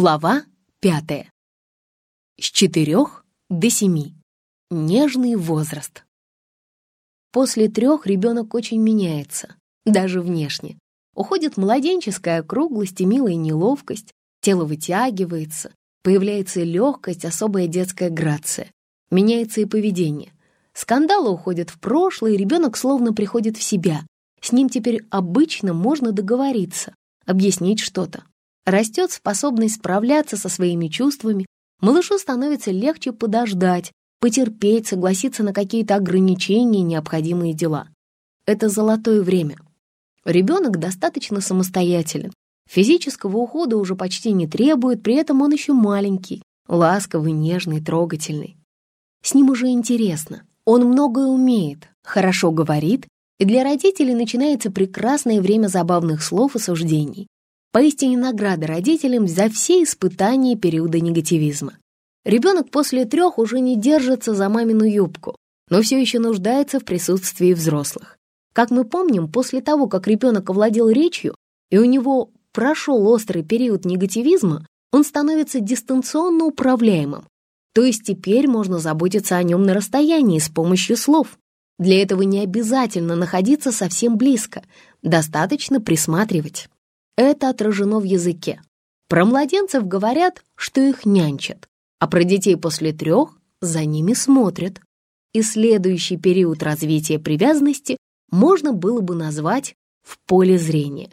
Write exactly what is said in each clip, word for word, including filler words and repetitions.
Глава пятая. С четырех до семи. Нежный возраст. После трех ребенок очень меняется, даже внешне. Уходит младенческая округлость и милая неловкость, тело вытягивается, появляется легкость, особая детская грация. Меняется и поведение. Скандалы уходят в прошлое, и ребенок словно приходит в себя. С ним теперь обычно можно договориться, объяснить что-то. Растет способность справляться со своими чувствами, малышу становится легче подождать, потерпеть, согласиться на какие-то ограничения и необходимые дела. Это золотое время. Ребенок достаточно самостоятелен, физического ухода уже почти не требует, при этом он еще маленький, ласковый, нежный, трогательный. С ним уже интересно, он многое умеет, хорошо говорит, и для родителей начинается прекрасное время забавных слов и суждений. Поистине награда родителям за все испытания периода негативизма. Ребенок после трех уже не держится за мамину юбку, но все еще нуждается в присутствии взрослых. Как мы помним, после того, как ребенок овладел речью, и у него прошел острый период негативизма, он становится дистанционно управляемым. То есть теперь можно заботиться о нем на расстоянии с помощью слов. Для этого не обязательно находиться совсем близко, достаточно присматривать. Это отражено в языке. Про младенцев говорят, что их нянчат, а про детей после трех за ними смотрят. И следующий период развития привязанности можно было бы назвать в поле зрения.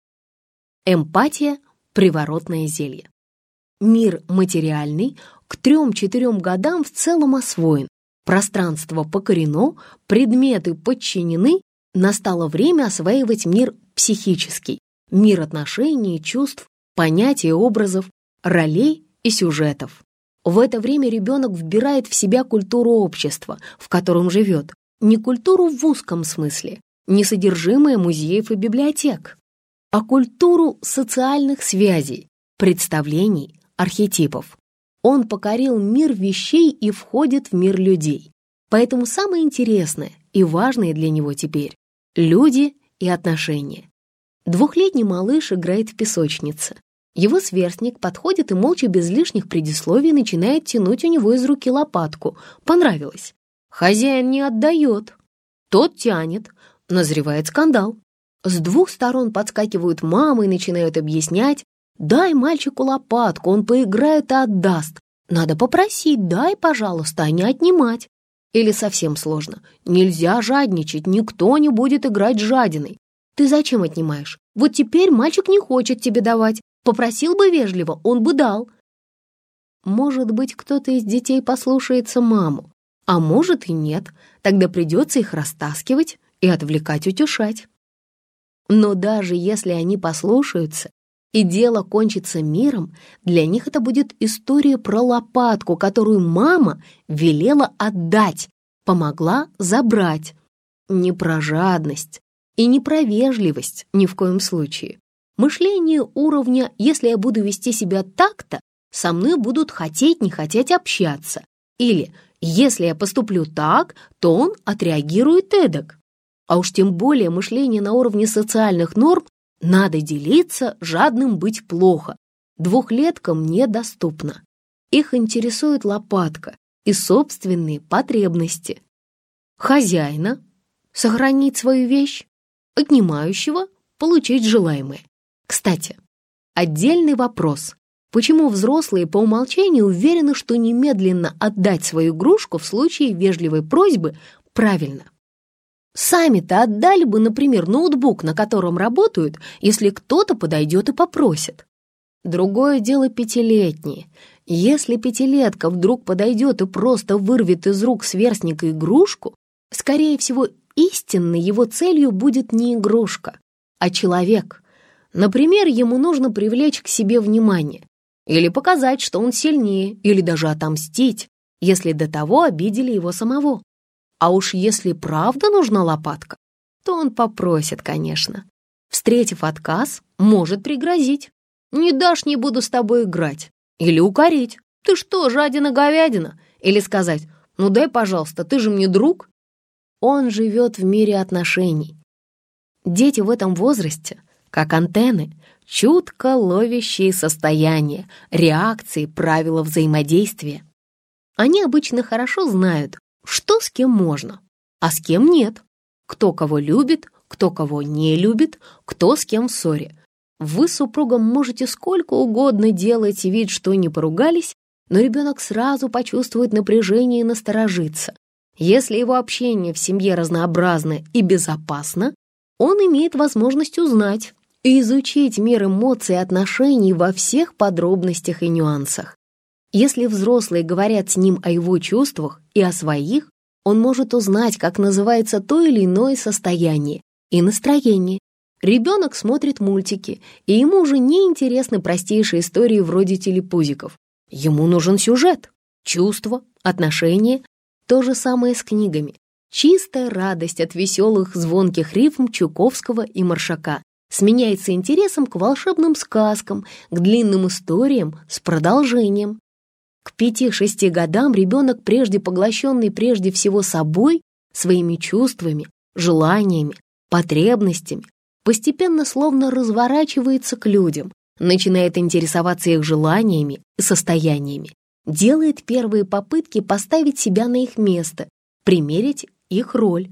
Эмпатия – приворотное зелье. Мир материальный к трем-четырем годам в целом освоен, пространство покорено, предметы подчинены, настало время осваивать мир психический. Мир отношений, чувств, понятий, образов, ролей и сюжетов. В это время ребенок вбирает в себя культуру общества, в котором живет, не культуру в узком смысле, не содержимое музеев и библиотек, а культуру социальных связей, представлений, архетипов. Он покорил мир вещей и входит в мир людей. Поэтому самое интересное и важное для него теперь – люди и отношения. Двухлетний малыш играет в песочнице. Его сверстник подходит и молча без лишних предисловий начинает тянуть у него из руки лопатку. Понравилось. Хозяин не отдает. Тот тянет. Назревает скандал. С двух сторон подскакивают мамы и начинают объяснять: «Дай мальчику лопатку, он поиграет и отдаст. Надо попросить, дай, пожалуйста, а не отнимать». Или совсем сложно. «Нельзя жадничать, никто не будет играть с жадиной». «Ты зачем отнимаешь? Вот теперь мальчик не хочет тебе давать. Попросил бы вежливо, он бы дал». Может быть, кто-то из детей послушается маму, а может и нет. Тогда придется их растаскивать и отвлекать, утешать. Но даже если они послушаются, и дело кончится миром, для них это будет история про лопатку, которую мама велела отдать, помогла забрать. Не про жадность. И не про вежливость ни в коем случае. Мышление уровня «если я буду вести себя так-то, со мной будут хотеть не хотеть общаться». Или «если я поступлю так, то он отреагирует эдак». А уж тем более мышление на уровне социальных норм «надо делиться, жадным быть плохо». Двухлеткам недоступно. Их интересует лопатка и собственные потребности. Хозяина – сохранить свою вещь, отнимающего – получить желаемое. Кстати, отдельный вопрос. Почему взрослые по умолчанию уверены, что немедленно отдать свою игрушку в случае вежливой просьбы правильно? Сами-то отдали бы, например, ноутбук, на котором работают, если кто-то подойдет и попросит. Другое дело пятилетние. Если пятилетка вдруг подойдет и просто вырвет из рук сверстника игрушку, скорее всего, истинной его целью будет не игрушка, а человек. Например, ему нужно привлечь к себе внимание, или показать, что он сильнее, или даже отомстить, если до того обидели его самого. А уж если правда нужна лопатка, то он попросит, конечно. Встретив отказ, может пригрозить. «Не дашь, не буду с тобой играть». Или укорить. «Ты что, жадина-говядина?» Или сказать: «Ну дай, пожалуйста, ты же мне друг». Он живет в мире отношений. Дети в этом возрасте, как антенны, чутко ловящие состояние, реакции, правила взаимодействия. Они обычно хорошо знают, что с кем можно, а с кем нет, кто кого любит, кто кого не любит, кто с кем в ссоре. Вы с супругом можете сколько угодно делать вид, что не поругались, но ребенок сразу почувствует напряжение и насторожится. Если его общение в семье разнообразно и безопасно, он имеет возможность узнать и изучить мир эмоций и отношений во всех подробностях и нюансах. Если взрослые говорят с ним о его чувствах и о своих, он может узнать, как называется то или иное состояние и настроение. Ребенок смотрит мультики, и ему уже не интересны простейшие истории вроде телепузиков. Ему нужен сюжет, чувства, отношения. То же самое с книгами. Чистая радость от веселых звонких рифм Чуковского и Маршака сменяется интересом к волшебным сказкам, к длинным историям с продолжением. К пяти-шести годам ребенок, прежде поглощенный прежде всего собой, своими чувствами, желаниями, потребностями, постепенно словно разворачивается к людям, начинает интересоваться их желаниями и состояниями, делает первые попытки поставить себя на их место, примерить их роль.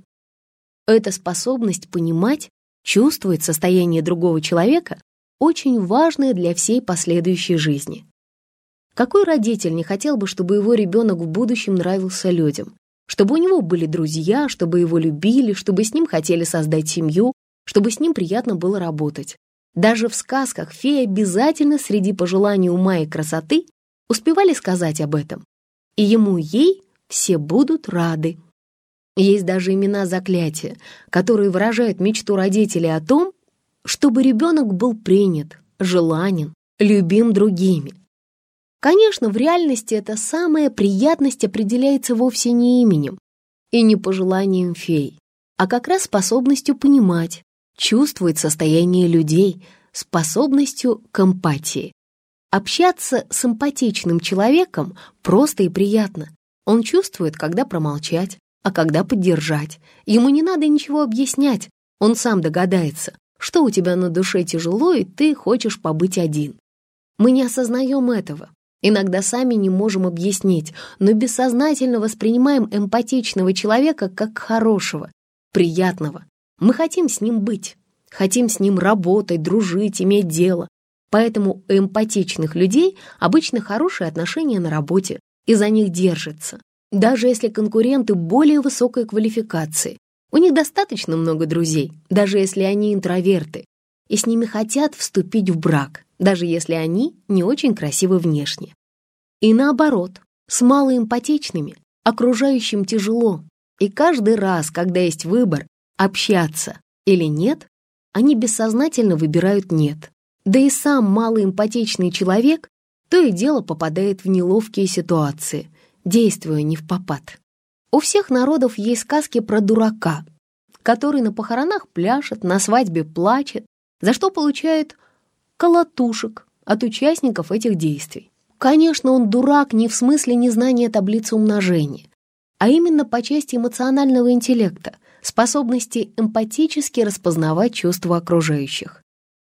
Эта способность понимать, чувствовать состояние другого человека очень важная для всей последующей жизни. Какой родитель не хотел бы, чтобы его ребенок в будущем нравился людям, чтобы у него были друзья, чтобы его любили, чтобы с ним хотели создать семью, чтобы с ним приятно было работать. Даже в сказках феи обязательно среди пожеланий ума и красоты успевали сказать об этом. И ему, ей все будут рады. Есть даже имена заклятия, которые выражают мечту родителей о том, чтобы ребенок был принят, желанен, любим другими. Конечно, в реальности эта самая приятность определяется вовсе не именем и не пожеланием фей, а как раз способностью понимать, чувствовать состояние людей, способностью к эмпатии. Общаться с эмпатичным человеком просто и приятно. Он чувствует, когда промолчать, а когда поддержать. Ему не надо ничего объяснять, он сам догадается, что у тебя на душе тяжело, и ты хочешь побыть один. Мы не осознаем этого. Иногда сами не можем объяснить, но бессознательно воспринимаем эмпатичного человека как хорошего, приятного. Мы хотим с ним быть, хотим с ним работать, дружить, иметь дело. Поэтому у эмпатичных людей обычно хорошие отношения на работе, и за них держатся. Даже если конкуренты более высокой квалификации, у них достаточно много друзей, даже если они интроверты, и с ними хотят вступить в брак, даже если они не очень красивы внешне. И наоборот, с малоэмпатичными окружающим тяжело, и каждый раз, когда есть выбор, общаться или нет, они бессознательно выбирают нет. Да и сам малоэмпатичный человек то и дело попадает в неловкие ситуации, действуя не впопад. У всех народов есть сказки про дурака, который на похоронах пляшет, на свадьбе плачет, за что получает колотушек от участников этих действий. Конечно, он дурак не в смысле незнания таблицы умножения, а именно по части эмоционального интеллекта, способности эмпатически распознавать чувства окружающих.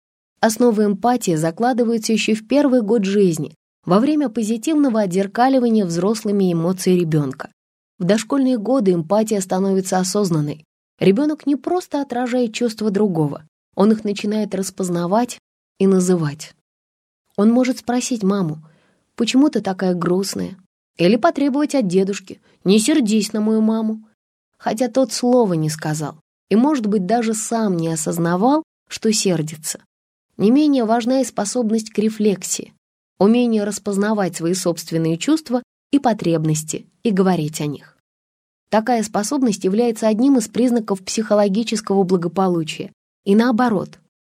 Основы эмпатии закладываются еще в первый год жизни, во время позитивного отзеркаливания взрослыми эмоций ребенка. В дошкольные годы эмпатия становится осознанной. Ребенок не просто отражает чувства другого, он их начинает распознавать и называть. Он может спросить маму: «Почему ты такая грустная?» Или потребовать от дедушки: «Не сердись на мою маму». Хотя тот слова не сказал и, может быть, даже сам не осознавал, что сердится. Не менее важна и способность к рефлексии, умение распознавать свои собственные чувства и потребности и говорить о них. Такая способность является одним из признаков психологического благополучия. И наоборот.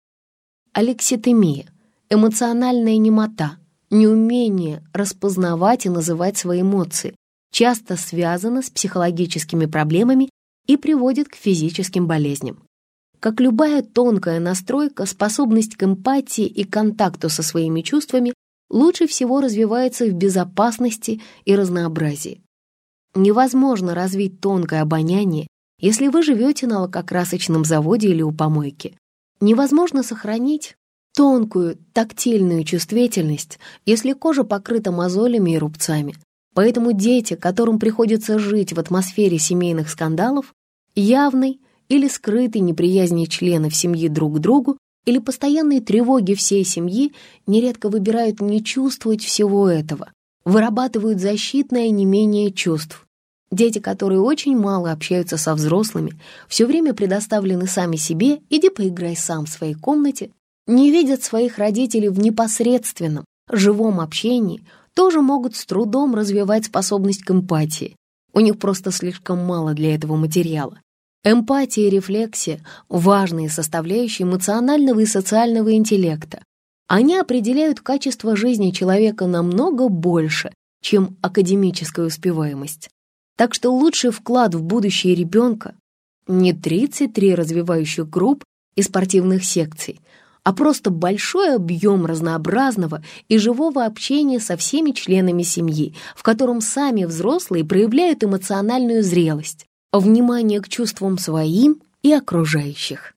Алекситимия, эмоциональная немота, неумение распознавать и называть свои эмоции, часто связана с психологическими проблемами и приводит к физическим болезням. Как любая тонкая настройка, способность к эмпатии и контакту со своими чувствами лучше всего развивается в безопасности и разнообразии. Невозможно развить тонкое обоняние, если вы живете на лакокрасочном заводе или у помойки. Невозможно сохранить тонкую тактильную чувствительность, если кожа покрыта мозолями и рубцами. Поэтому дети, которым приходится жить в атмосфере семейных скандалов, явной или скрытой неприязни членов семьи друг к другу или постоянной тревоги всей семьи, нередко выбирают не чувствовать всего этого, вырабатывают защитное онемение чувств. Дети, которые очень мало общаются со взрослыми, все время предоставлены сами себе, иди поиграй сам в своей комнате, не видят своих родителей в непосредственном, живом общении, тоже могут с трудом развивать способность к эмпатии. У них просто слишком мало для этого материала. Эмпатия и рефлексия — важные составляющие эмоционального и социального интеллекта. Они определяют качество жизни человека намного больше, чем академическая успеваемость. Так что лучший вклад в будущее ребенка не тридцать три развивающих групп и спортивных секций, а просто большой объем разнообразного и живого общения со всеми членами семьи, в котором сами взрослые проявляют эмоциональную зрелость, внимание к чувствам своим и окружающих.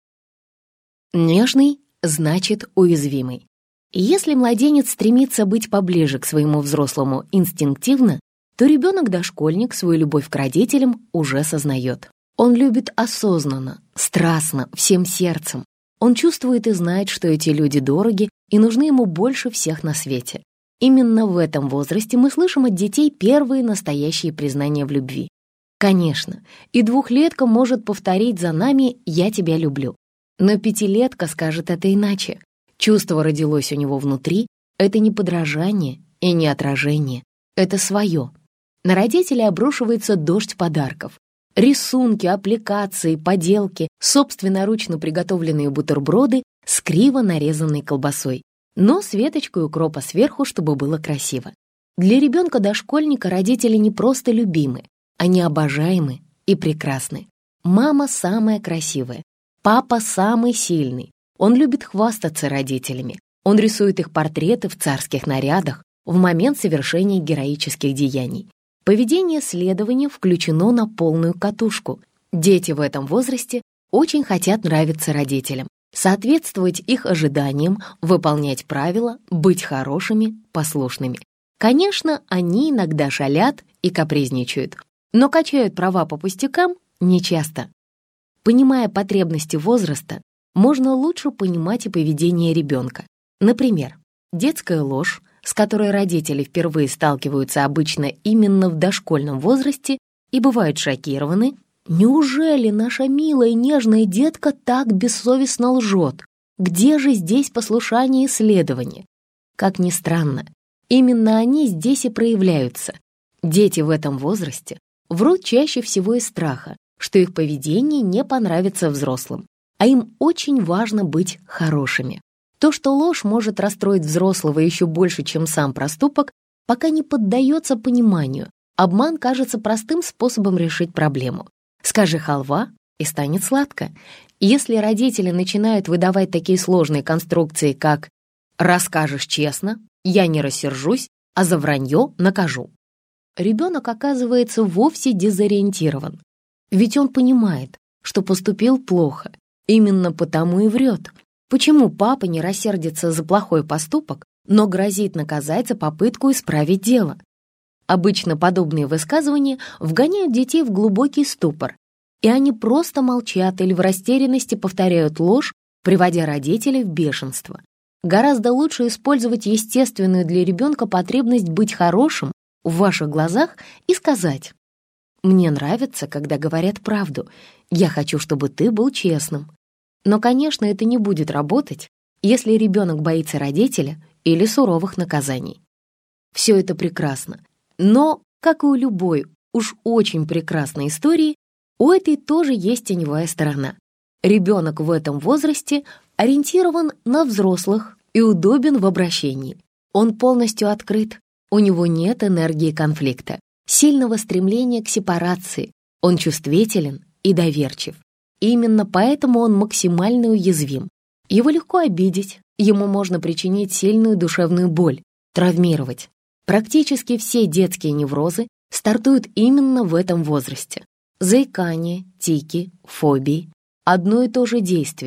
Нежный значит уязвимый. Если младенец стремится быть поближе к своему взрослому инстинктивно, то ребенок-дошкольник свою любовь к родителям уже сознает. Он любит осознанно, страстно, всем сердцем. Он чувствует и знает, что эти люди дороги и нужны ему больше всех на свете. Именно в этом возрасте мы слышим от детей первые настоящие признания в любви. Конечно, и двухлетка может повторить за нами «я тебя люблю». Но пятилетка скажет это иначе. Чувство родилось у него внутри, это не подражание и не отражение, это свое. На родителей обрушивается дождь подарков. Рисунки, аппликации, поделки, собственноручно приготовленные бутерброды с криво нарезанной колбасой, но с веточкой укропа сверху, чтобы было красиво. Для ребенка-дошкольника родители не просто любимы, они обожаемы и прекрасны. Мама самая красивая, папа самый сильный. Он любит хвастаться родителями. Он рисует их портреты в царских нарядах в момент совершения героических деяний. Поведение следования включено на полную катушку. Дети в этом возрасте очень хотят нравиться родителям, соответствовать их ожиданиям, выполнять правила, быть хорошими, послушными. Конечно, они иногда шалят и капризничают, но качают права по пустякам нечасто. Понимая потребности возраста, можно лучше понимать и поведение ребенка. Например, детская ложь, с которой родители впервые сталкиваются обычно именно в дошкольном возрасте и бывают шокированы. Неужели наша милая нежная детка так бессовестно лжет? Где же здесь послушание и следование? Как ни странно, именно они здесь и проявляются. Дети в этом возрасте врут чаще всего из страха, что их поведение не понравится взрослым, а им очень важно быть хорошими. То, что ложь может расстроить взрослого еще больше, чем сам проступок, пока не поддается пониманию. Обман кажется простым способом решить проблему. Скажи халва, и станет сладко. Если родители начинают выдавать такие сложные конструкции, как «расскажешь честно», «я не рассержусь», а за вранье накажу, ребенок оказывается вовсе дезориентирован. Ведь он понимает, что поступил плохо, именно потому и врет. Почему папа не рассердится за плохой поступок, но грозит наказать за попытку исправить дело? Обычно подобные высказывания вгоняют детей в глубокий ступор, и они просто молчат или в растерянности повторяют ложь, приводя родителей в бешенство. Гораздо лучше использовать естественную для ребенка потребность быть хорошим в ваших глазах и сказать: «Мне нравится, когда говорят правду. Я хочу, чтобы ты был честным». Но, конечно, это не будет работать, если ребенок боится родителя или суровых наказаний. Все это прекрасно. Но, как и у любой уж очень прекрасной истории, у этой тоже есть теневая сторона. Ребенок в этом возрасте ориентирован на взрослых и удобен в обращении. Он полностью открыт, у него нет энергии конфликта, сильного стремления к сепарации, он чувствителен и доверчив. Именно поэтому он максимально уязвим. Его легко обидеть, ему можно причинить сильную душевную боль, травмировать. Практически все детские неврозы стартуют именно в этом возрасте. Заикание, тики, фобии — одно и то же действие.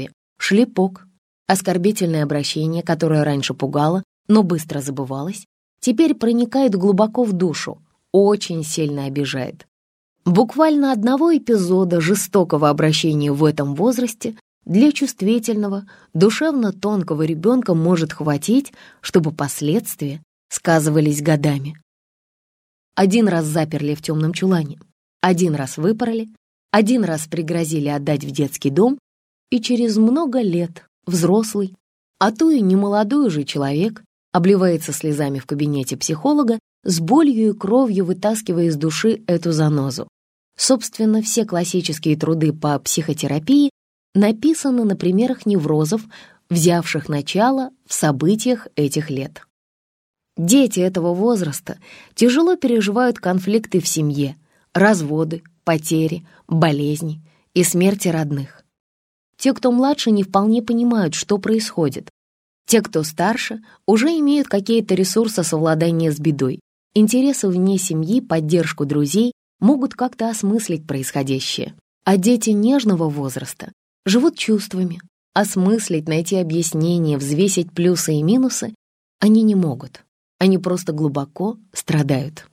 шлепок, оскорбительное обращение, которое раньше пугало, но быстро забывалось, теперь проникает глубоко в душу, очень сильно обижает. Буквально одного эпизода жестокого обращения в этом возрасте для чувствительного, душевно тонкого ребенка может хватить, чтобы последствия сказывались годами. Один раз заперли в темном чулане, один раз выпороли, один раз пригрозили отдать в детский дом, и через много лет взрослый, а то и немолодой уже человек, обливается слезами в кабинете психолога, с болью и кровью вытаскивая из души эту занозу. Собственно, все классические труды по психотерапии написаны на примерах неврозов, взявших начало в событиях этих лет. Дети этого возраста тяжело переживают конфликты в семье, разводы, потери, болезни и смерти родных. Те, кто младше, не вполне понимают, что происходит. Те, кто старше, уже имеют какие-то ресурсы совладания с бедой, интересы вне семьи, поддержку друзей, могут как-то осмыслить происходящее. А дети нежного возраста живут чувствами, осмыслить, найти объяснение, взвесить плюсы и минусы они не могут. Они просто глубоко страдают.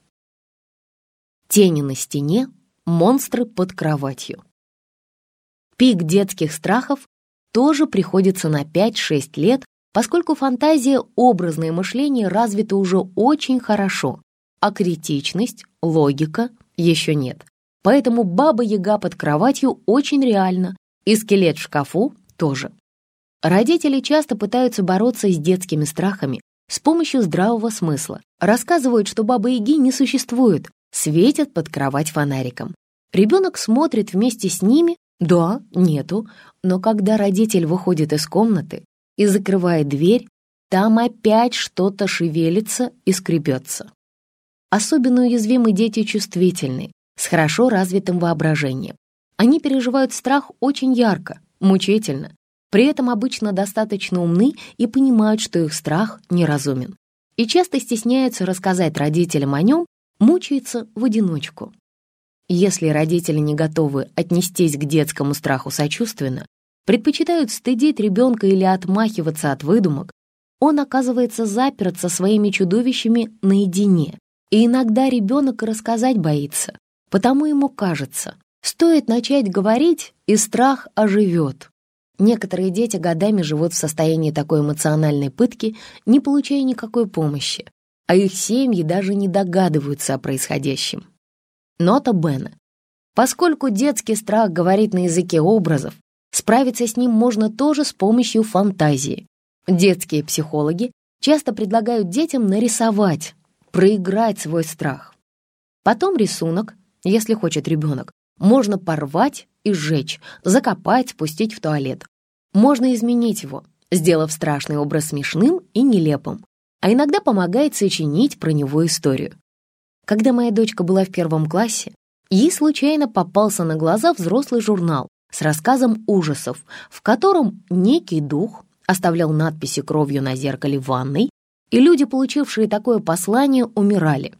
Тени на стене, монстры под кроватью. Пик детских страхов тоже приходится на пять-шесть лет, поскольку фантазия, образное мышление развиты уже очень хорошо, а критичность, логика еще нет. Поэтому баба-яга под кроватью очень реально, и скелет в шкафу тоже. Родители часто пытаются бороться с детскими страхами с помощью здравого смысла. Рассказывают, что бабы-яги не существует, светят под кровать фонариком. Ребенок смотрит вместе с ними, да, нету, но когда родитель выходит из комнаты и закрывает дверь, там опять что-то шевелится и скребется. Особенно уязвимы дети чувствительные, с хорошо развитым воображением. Они переживают страх очень ярко, мучительно, при этом обычно достаточно умны и понимают, что их страх неразумен. И часто стесняются рассказать родителям о нем, мучаются в одиночку. Если родители не готовы отнестись к детскому страху сочувственно, предпочитают стыдить ребенка или отмахиваться от выдумок, он оказывается заперт со своими чудовищами наедине. И иногда ребенок и рассказать боится, потому ему кажется, стоит начать говорить, и страх оживет. Некоторые дети годами живут в состоянии такой эмоциональной пытки, не получая никакой помощи, а их семьи даже не догадываются о происходящем. Нота бene. Поскольку детский страх говорит на языке образов, справиться с ним можно тоже с помощью фантазии. Детские психологи часто предлагают детям нарисовать, проиграть свой страх. Потом рисунок, если хочет ребенок, можно порвать и сжечь, закопать, пустить в туалет. Можно изменить его, сделав страшный образ смешным и нелепым, а иногда помогает сочинить про него историю. Когда моя дочка была в первом классе, ей случайно попался на глаза взрослый журнал с рассказом ужасов, в котором некий дух оставлял надписи кровью на зеркале в ванной, и люди, получившие такое послание, умирали.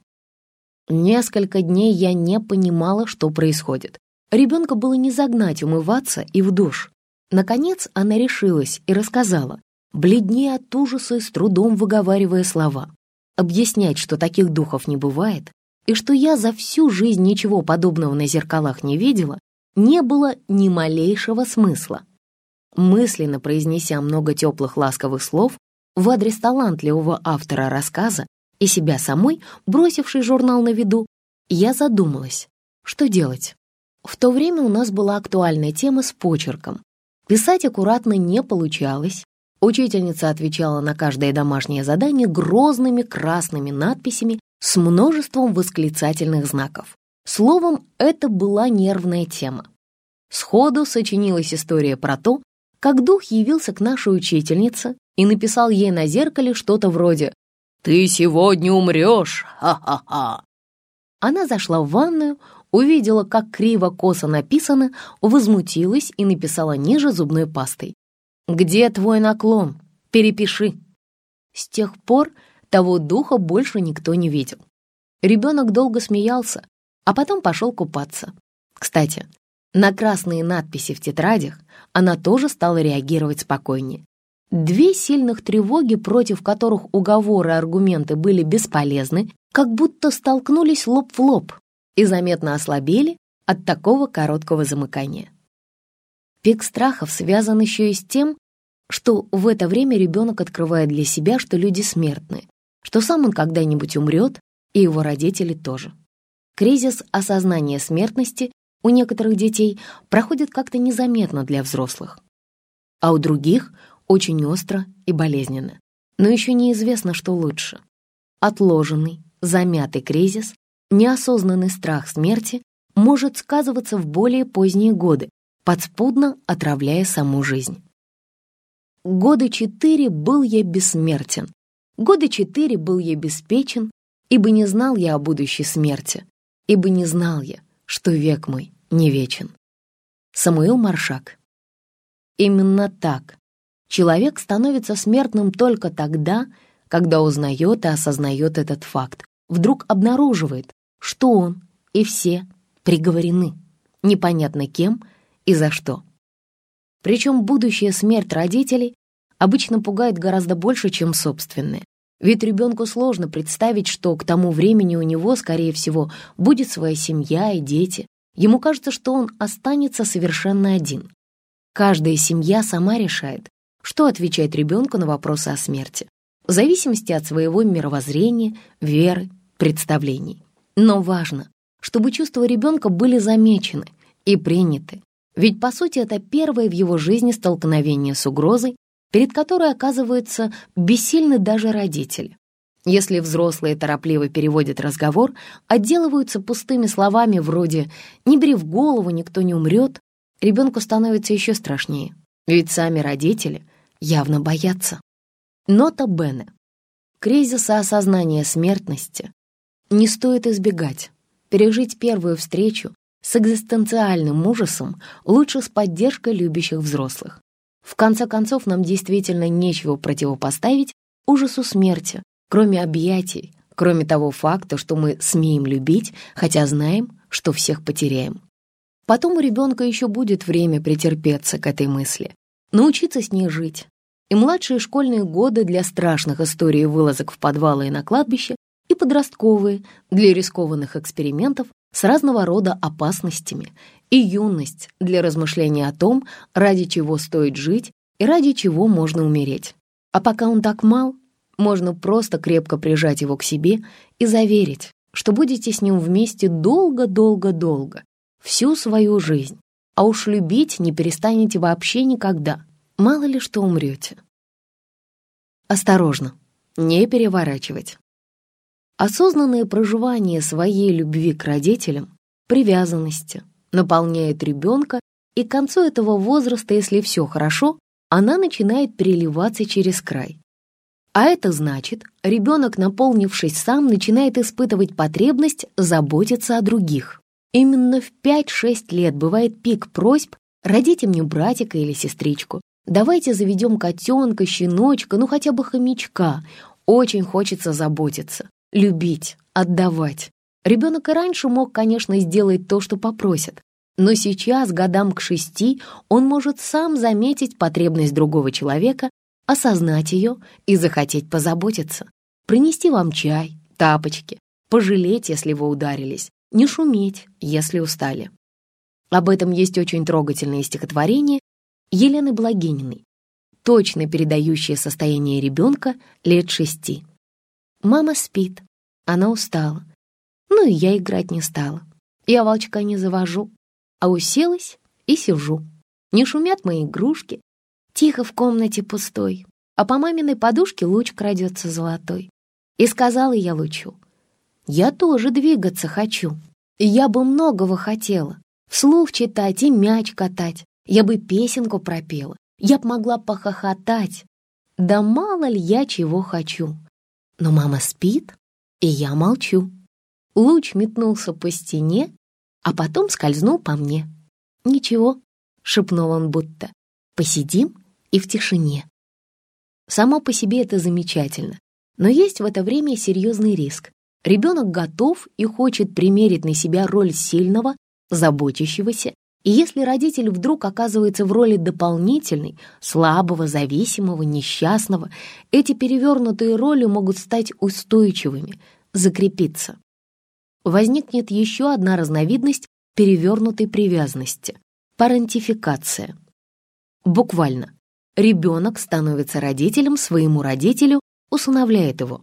Несколько дней я не понимала, что происходит. Ребенка было не загнать умываться и в душ. Наконец она решилась и рассказала, бледнее от ужаса и с трудом выговаривая слова. Объяснять, что таких духов не бывает, и что я за всю жизнь ничего подобного на зеркалах не видела, не было ни малейшего смысла. Мысленно произнеся много теплых ласковых слов в адрес талантливого автора рассказа и себя самой, бросившей журнал на виду, я задумалась, что делать. В то время у нас была актуальная тема с почерком. Писать аккуратно не получалось. Учительница отвечала на каждое домашнее задание грозными красными надписями с множеством восклицательных знаков. Словом, это была нервная тема. Сходу сочинилась история про то, как дух явился к нашей учительнице и написал ей на зеркале что-то вроде «Ты сегодня умрешь! Ха-ха-ха!». Она зашла в ванную, увидела, как криво-косо написано, возмутилась и написала ниже зубной пастой: «Где твой наклон? Перепиши». С тех пор того духа больше никто не видел. Ребенок долго смеялся, а потом пошел купаться. Кстати, На красные надписи в тетрадях она тоже стала реагировать спокойнее. Две сильных тревоги, против которых уговоры и аргументы были бесполезны, как будто столкнулись лоб в лоб и заметно ослабели от такого короткого замыкания. Пик страхов связан еще и с тем, что в это время ребенок открывает для себя, что люди смертны, что сам он когда-нибудь умрет, и его родители тоже. Кризис осознания смертности у некоторых детей проходит как-то незаметно для взрослых, а у других очень остро и болезненно. Но еще неизвестно, что лучше. Отложенный, замятый кризис, неосознанный страх смерти может сказываться в более поздние годы, подспудно отравляя саму жизнь. Годы четыре был я бессмертен, годы четыре был я беспечен, ибо не знал я о будущей смерти, ибо не знал я, что век мой не вечен. Самуил Маршак. Именно так человек становится смертным только тогда, когда узнает и осознает этот факт, вдруг обнаруживает, что он и все приговорены, непонятно кем и за что. Причем будущая смерть родителей обычно пугает гораздо больше, чем собственная. Ведь ребенку сложно представить, что к тому времени у него, скорее всего, будет своя семья и дети. Ему кажется, что он останется совершенно один. Каждая семья сама решает, что отвечать ребенку на вопросы о смерти, в зависимости от своего мировоззрения, веры, представлений. Но важно, чтобы чувства ребенка были замечены и приняты, ведь, по сути, это первое в его жизни столкновение с угрозой, перед которой оказываются бессильны даже родители. Если взрослые торопливо переводят разговор, отделываются пустыми словами вроде «не бери в голову, никто не умрет», ребенку становится еще страшнее, ведь сами родители явно боятся. Нота бене. Кризиса осознания смертности не стоит избегать. Пережить первую встречу с экзистенциальным ужасом лучше с поддержкой любящих взрослых. В конце концов, нам действительно нечего противопоставить ужасу смерти, кроме объятий, кроме того факта, что мы смеем любить, хотя знаем, что всех потеряем. Потом у ребенка еще будет время претерпеться к этой мысли, научиться с ней жить. И младшие школьные годы для страшных историй вылазок в подвалы и на кладбище, и подростковые для рискованных экспериментов с разного рода опасностями, и юность для размышления о том, ради чего стоит жить и ради чего можно умереть. А пока он так мал, можно просто крепко прижать его к себе и заверить, что будете с ним вместе долго-долго-долго, всю свою жизнь, а уж любить не перестанете вообще никогда, мало ли что умрете. Осторожно, не переворачивать. Осознанное проживание своей любви к родителям, привязанности, наполняет ребенка, и к концу этого возраста, если все хорошо, она начинает переливаться через край. А это значит, ребенок, наполнившись сам, начинает испытывать потребность заботиться о других. Именно в пять-шесть лет бывает пик просьб: «Родите мне братика или сестричку, давайте заведем котенка, щеночка, ну хотя бы хомячка». Очень хочется заботиться, любить, отдавать. Ребенок и раньше мог, конечно, сделать то, что попросят, но сейчас, годам к шести, он может сам заметить потребность другого человека, осознать ее и захотеть позаботиться, принести вам чай, тапочки, пожалеть, если вы ударились, не шуметь, если устали. Об этом есть очень трогательное стихотворение Елены Благининой, точно передающее состояние ребенка лет шести. «Мама спит, она устала. Ну и я играть не стала. Я волчка не завожу, а уселась и сижу. Не шумят мои игрушки, тихо в комнате пустой, а по маминой подушке луч крадется золотой. И сказала я лучу: я тоже двигаться хочу. Я бы многого хотела, вслух читать и мяч катать. Я бы песенку пропела, я б могла похохотать. Да мало ли я чего хочу. Но мама спит, и я молчу». Луч метнулся по стене, а потом скользнул по мне. «Ничего», — шепнул он будто, — «посидим и в тишине». Само по себе это замечательно, но есть в это время серьезный риск. Ребенок готов и хочет примерить на себя роль сильного, заботящегося И если родитель вдруг оказывается в роли дополнительной, слабого, зависимого, несчастного, эти перевернутые роли могут стать устойчивыми, закрепиться. Возникнет еще одна разновидность перевернутой привязанности – парентификация. Буквально. Ребенок становится родителем своему родителю, усыновляет его.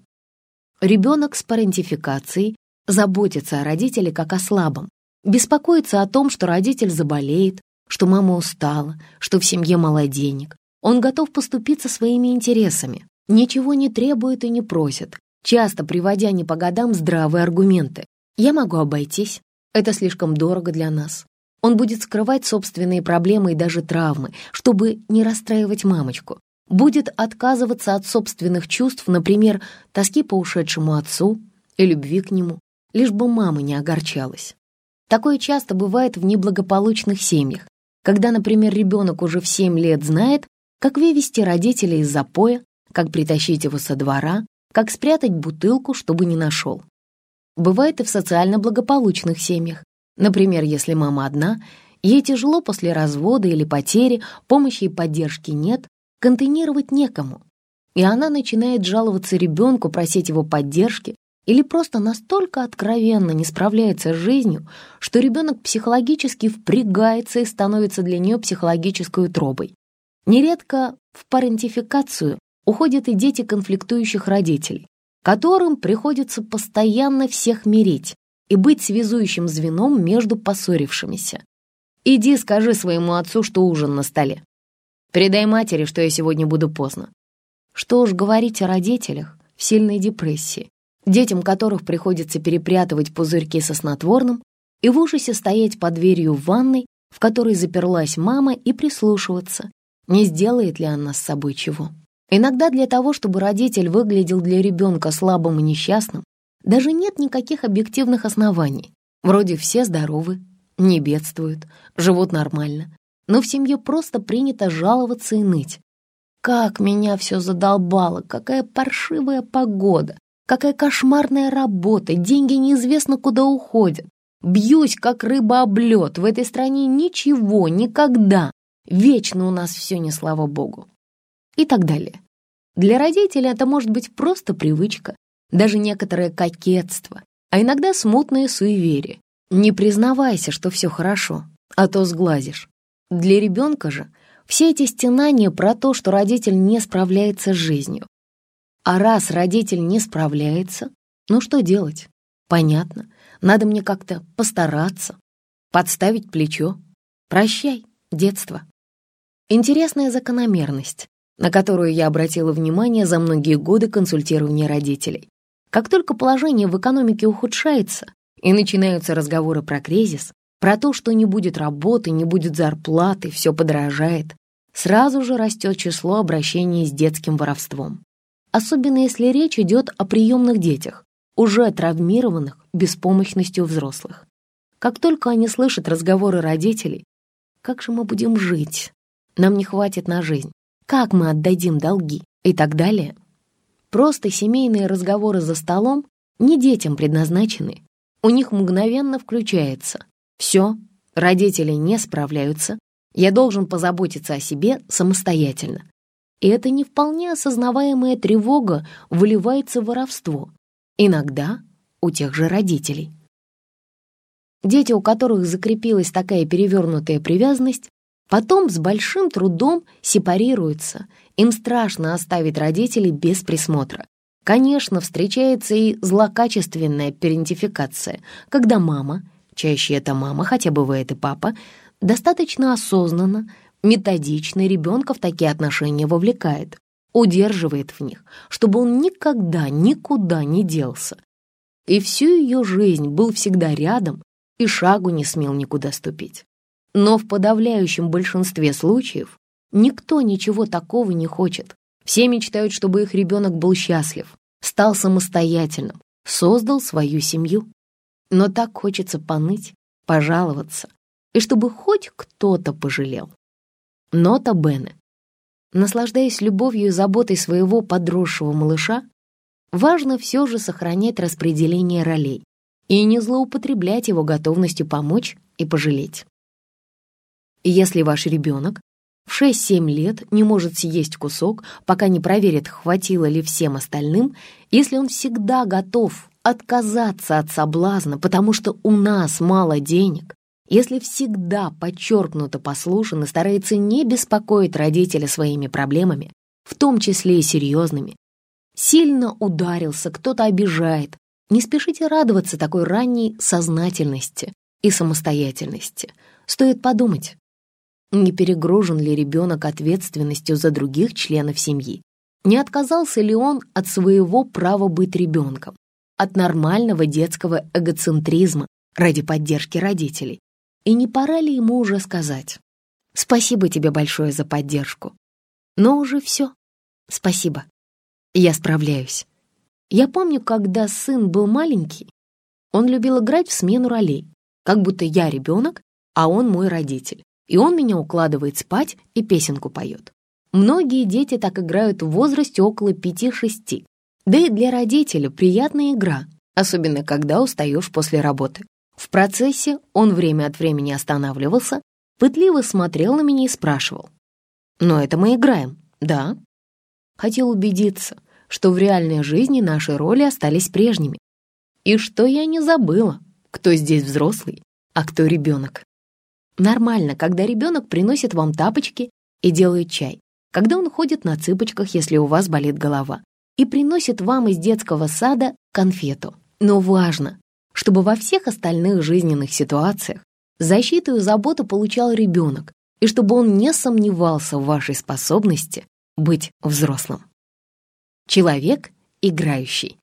Ребенок с парентификацией заботится о родителе как о слабом, беспокоится о том, что родитель заболеет, что мама устала, что в семье мало денег. Он готов поступиться своими интересами, ничего не требует и не просит, часто приводя не по годам здравые аргументы. «Я могу обойтись, это слишком дорого для нас». Он будет скрывать собственные проблемы и даже травмы, чтобы не расстраивать мамочку. Будет отказываться от собственных чувств, например, тоски по ушедшему отцу и любви к нему, лишь бы мама не огорчалась. Такое часто бывает в неблагополучных семьях, когда, например, ребенок уже в семь лет знает, как вывести родителей из запоя, как притащить его со двора, как спрятать бутылку, чтобы не нашел. Бывает и в социально благополучных семьях. Например, если мама одна, ей тяжело после развода или потери, помощи и поддержки нет, контейнировать некому. И она начинает жаловаться ребенку, просить его поддержки, или просто настолько откровенно не справляется с жизнью, что ребенок психологически впрягается и становится для нее психологической утробой. Нередко в парентификацию уходят и дети конфликтующих родителей, которым приходится постоянно всех мирить и быть связующим звеном между поссорившимися. «Иди скажи своему отцу, что ужин на столе. Передай матери, что я сегодня буду поздно». Что уж говорить о родителях в сильной депрессии, детям которых приходится перепрятывать пузырьки со снотворным и в ужасе стоять под дверью в ванной, в которой заперлась мама, и прислушиваться, не сделает ли она с собой чего. Иногда для того, чтобы родитель выглядел для ребенка слабым и несчастным, даже нет никаких объективных оснований. Вроде все здоровы, не бедствуют, живут нормально, но в семье просто принято жаловаться и ныть. Как меня все задолбало, какая паршивая погода, какая кошмарная работа, деньги неизвестно куда уходят. Бьюсь, как рыба об лед, в этой стране ничего, никогда. Вечно у нас все не слава богу. И так далее. Для родителей это может быть просто привычка, даже некоторое кокетство, а иногда смутное суеверие. Не признавайся, что все хорошо, а то сглазишь. Для ребенка же все эти стенания про то, что родитель не справляется с жизнью. А раз родитель не справляется, ну что делать? Понятно, надо мне как-то постараться, подставить плечо. Прощай, детство. Интересная закономерность, на которую я обратила внимание за многие годы консультирования родителей. Как только положение в экономике ухудшается и начинаются разговоры про кризис, про то, что не будет работы, не будет зарплаты, все подорожает, сразу же растет число обращений с детским воровством. Особенно если речь идет о приемных детях, уже травмированных беспомощностью взрослых. Как только они слышат разговоры родителей, как же мы будем жить? Нам не хватит на жизнь. Как мы отдадим долги? И так далее. Просто семейные разговоры за столом не детям предназначены. У них мгновенно включается: все, родители не справляются, я должен позаботиться о себе самостоятельно. И эта не вполне осознаваемая тревога выливается в воровство. Иногда у тех же родителей. Дети, у которых закрепилась такая перевернутая привязанность, потом с большим трудом сепарируются. Им страшно оставить родителей без присмотра. Конечно, встречается и злокачественная парентификация, когда мама, чаще это мама, хотя бывает и папа, достаточно осознанно, методично ребенка в такие отношения вовлекает, удерживает в них, чтобы он никогда никуда не делся. И всю ее жизнь был всегда рядом и шагу не смел никуда ступить. Но в подавляющем большинстве случаев никто ничего такого не хочет. Все мечтают, чтобы их ребенок был счастлив, стал самостоятельным, создал свою семью. Но так хочется поныть, пожаловаться, и чтобы хоть кто-то пожалел. Нота бене. Наслаждаясь любовью и заботой своего подросшего малыша, важно все же сохранять распределение ролей и не злоупотреблять его готовностью помочь и пожалеть. И если ваш ребенок в шесть-семь лет не может съесть кусок, пока не проверит, хватило ли всем остальным, если он всегда готов отказаться от соблазна, потому что у нас мало денег, если всегда подчеркнуто послушен и старается не беспокоить родителя своими проблемами, в том числе и серьезными, сильно ударился, кто-то обижает, не спешите радоваться такой ранней сознательности и самостоятельности. Стоит подумать, не перегружен ли ребенок ответственностью за других членов семьи, не отказался ли он от своего права быть ребенком, от нормального детского эгоцентризма ради поддержки родителей. И не пора ли ему уже сказать: «Спасибо тебе большое за поддержку, но уже все, спасибо, я справляюсь». Я помню, когда сын был маленький, он любил играть в смену ролей, как будто я ребенок, а он мой родитель, и он меня укладывает спать и песенку поет. Многие дети так играют в возрасте около пяти-шести. Да и для родителя приятная игра, особенно когда устаешь после работы. В процессе он время от времени останавливался, пытливо смотрел на меня и спрашивал: «Но это мы играем, да?» Хотел убедиться, что в реальной жизни наши роли остались прежними, и что я не забыла, кто здесь взрослый, а кто ребенок. Нормально, когда ребенок приносит вам тапочки и делает чай, когда он ходит на цыпочках, если у вас болит голова, и приносит вам из детского сада конфету. Но важно, чтобы во всех остальных жизненных ситуациях защиту и заботу получал ребенок, и чтобы он не сомневался в вашей способности быть взрослым. Человек играющий.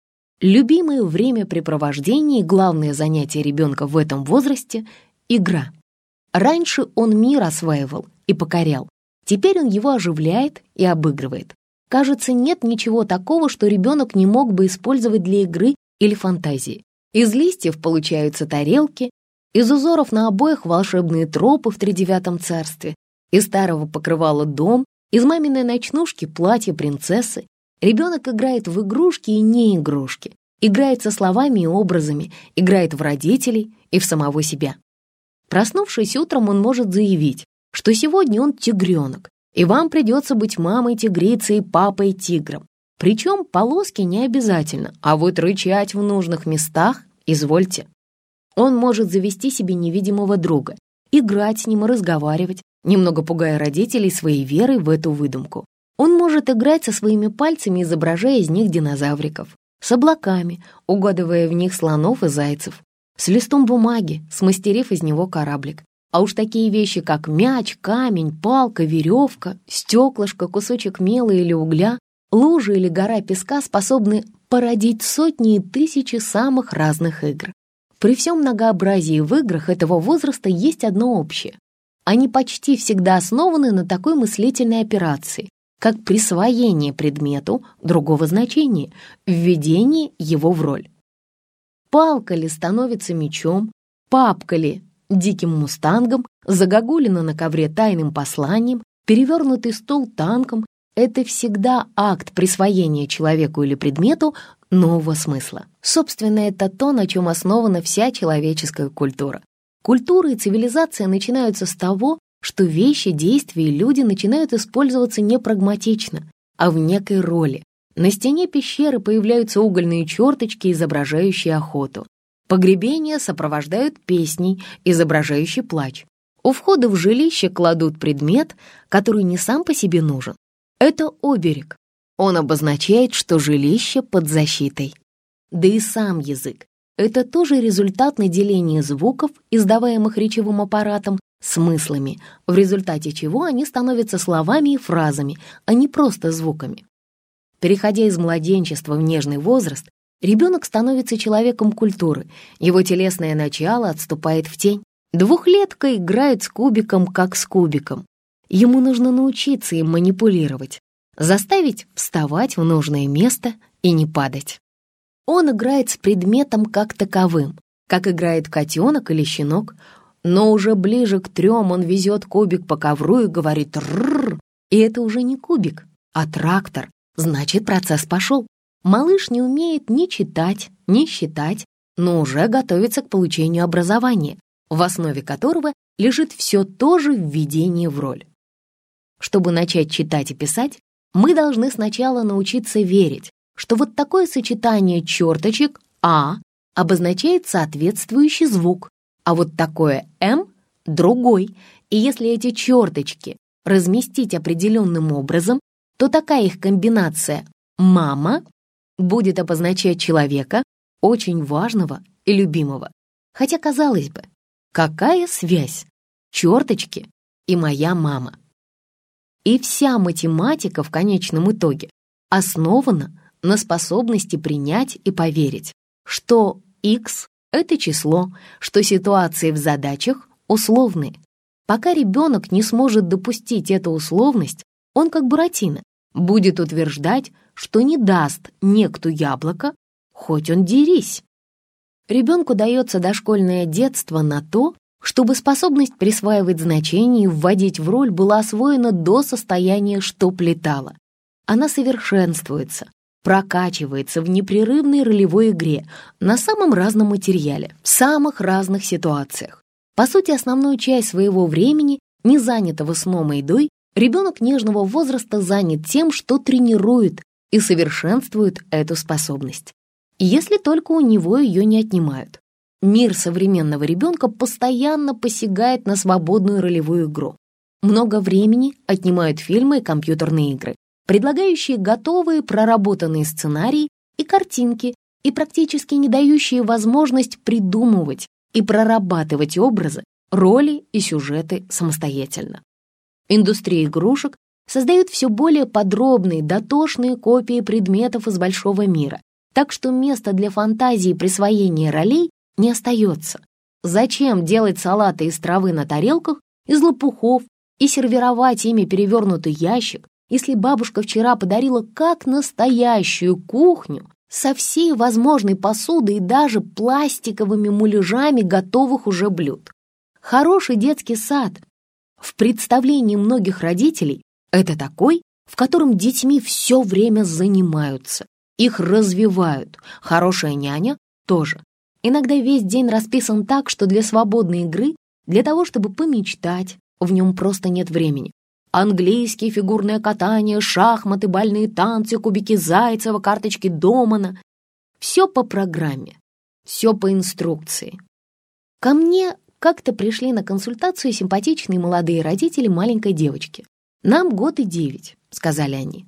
Любимое времяпрепровождение и главное занятие ребенка в этом возрасте — игра. Раньше он мир осваивал и покорял, теперь он его оживляет и обыгрывает. Кажется, нет ничего такого, что ребенок не мог бы использовать для игры или фантазии. Из листьев получаются тарелки, из узоров на обоях волшебные тропы в тридевятом царстве, из старого покрывала дом, из маминой ночнушки платье принцессы. Ребенок играет в игрушки и не игрушки, играет со словами и образами, играет в родителей и в самого себя. Проснувшись утром, он может заявить, что сегодня он тигренок, и вам придется быть мамой-тигрицей и папой-тигром. Причем полоски не обязательно, а вот рычать в нужных местах извольте. Он может завести себе невидимого друга, играть с ним и разговаривать, немного пугая родителей своей верой в эту выдумку. Он может играть со своими пальцами, изображая из них динозавриков, с облаками, угадывая в них слонов и зайцев, с листом бумаги, смастерив из него кораблик. А уж такие вещи, как мяч, камень, палка, веревка, стеклышко, кусочек мела или угля, лужа или гора песка способны породить сотни и тысячи самых разных игр. При всем многообразии в играх этого возраста есть одно общее. Они почти всегда основаны на такой мыслительной операции, как присвоение предмету другого значения, введение его в роль. Палка ли становится мечом, папка ли диким мустангом, загогулина на ковре тайным посланием, перевернутый стул танком — это всегда акт присвоения человеку или предмету нового смысла. Собственно, это то, на чем основана вся человеческая культура. Культура и цивилизация начинаются с того, что вещи, действия и люди начинают использоваться не прагматично, а в некой роли. На стене пещеры появляются угольные черточки, изображающие охоту. Погребения сопровождают песней, изображающей плач. У входа в жилище кладут предмет, который не сам по себе нужен. Это оберег. Он обозначает, что жилище под защитой. Да и сам язык — это тоже результат наделения звуков, издаваемых речевым аппаратом, смыслами, в результате чего они становятся словами и фразами, а не просто звуками. Переходя из младенчества в нежный возраст, ребенок становится человеком культуры, его телесное начало отступает в тень. Двухлетка играет с кубиком, как с кубиком. Ему нужно научиться им манипулировать, заставить вставать в нужное место и не падать. Он играет с предметом как таковым, как играет котенок или щенок, но уже ближе к трем он везет кубик по ковру и говорит «рррр», и это уже не кубик, а трактор, значит, процесс пошел. Малыш не умеет ни читать, ни считать, но уже готовится к получению образования, в основе которого лежит все то же введение в роль. Чтобы начать читать и писать, мы должны сначала научиться верить, что вот такое сочетание черточек «а» обозначает соответствующий звук, а вот такое «м» — другой. И если эти черточки разместить определенным образом, то такая их комбинация «мама» будет обозначать человека очень важного и любимого. Хотя, казалось бы, какая связь черточки и моя мама? И вся математика в конечном итоге основана на способности принять и поверить, что x — это число, что ситуации в задачах условные. Пока ребенок не сможет допустить эту условность, он, как Буратино, будет утверждать, что не даст некто яблоко, хоть он дерись. Ребенку дается дошкольное детство на то, чтобы способность присваивать значения и вводить в роль была освоена до состояния «чтоб летало». Она совершенствуется, прокачивается в непрерывной ролевой игре на самом разном материале, в самых разных ситуациях. По сути, основную часть своего времени, не занятого сном и едой, ребенок нежного возраста занят тем, что тренирует и совершенствует эту способность. Если только у него ее не отнимают. Мир современного ребенка постоянно посягает на свободную ролевую игру. Много времени отнимают фильмы и компьютерные игры, предлагающие готовые проработанные сценарии и картинки, и практически не дающие возможность придумывать и прорабатывать образы, роли и сюжеты самостоятельно. Индустрия игрушек создает все более подробные, дотошные копии предметов из большого мира, так что места для фантазии и присвоения ролей не остается. Зачем делать салаты из травы на тарелках, из лопухов и сервировать ими перевернутый ящик, если бабушка вчера подарила как настоящую кухню со всей возможной посудой и даже пластиковыми муляжами готовых уже блюд? Хороший детский сад в представлении многих родителей — это такой, в котором детьми все время занимаются, их развивают. Хорошая няня тоже. Иногда весь день расписан так, что для свободной игры, для того, чтобы помечтать, в нем просто нет времени. Английские, фигурное катание, шахматы, бальные танцы, кубики Зайцева, карточки Домана. Все по программе, все по инструкции. Ко мне как-то пришли на консультацию симпатичные молодые родители маленькой девочки. «Нам год и девять», — сказали они.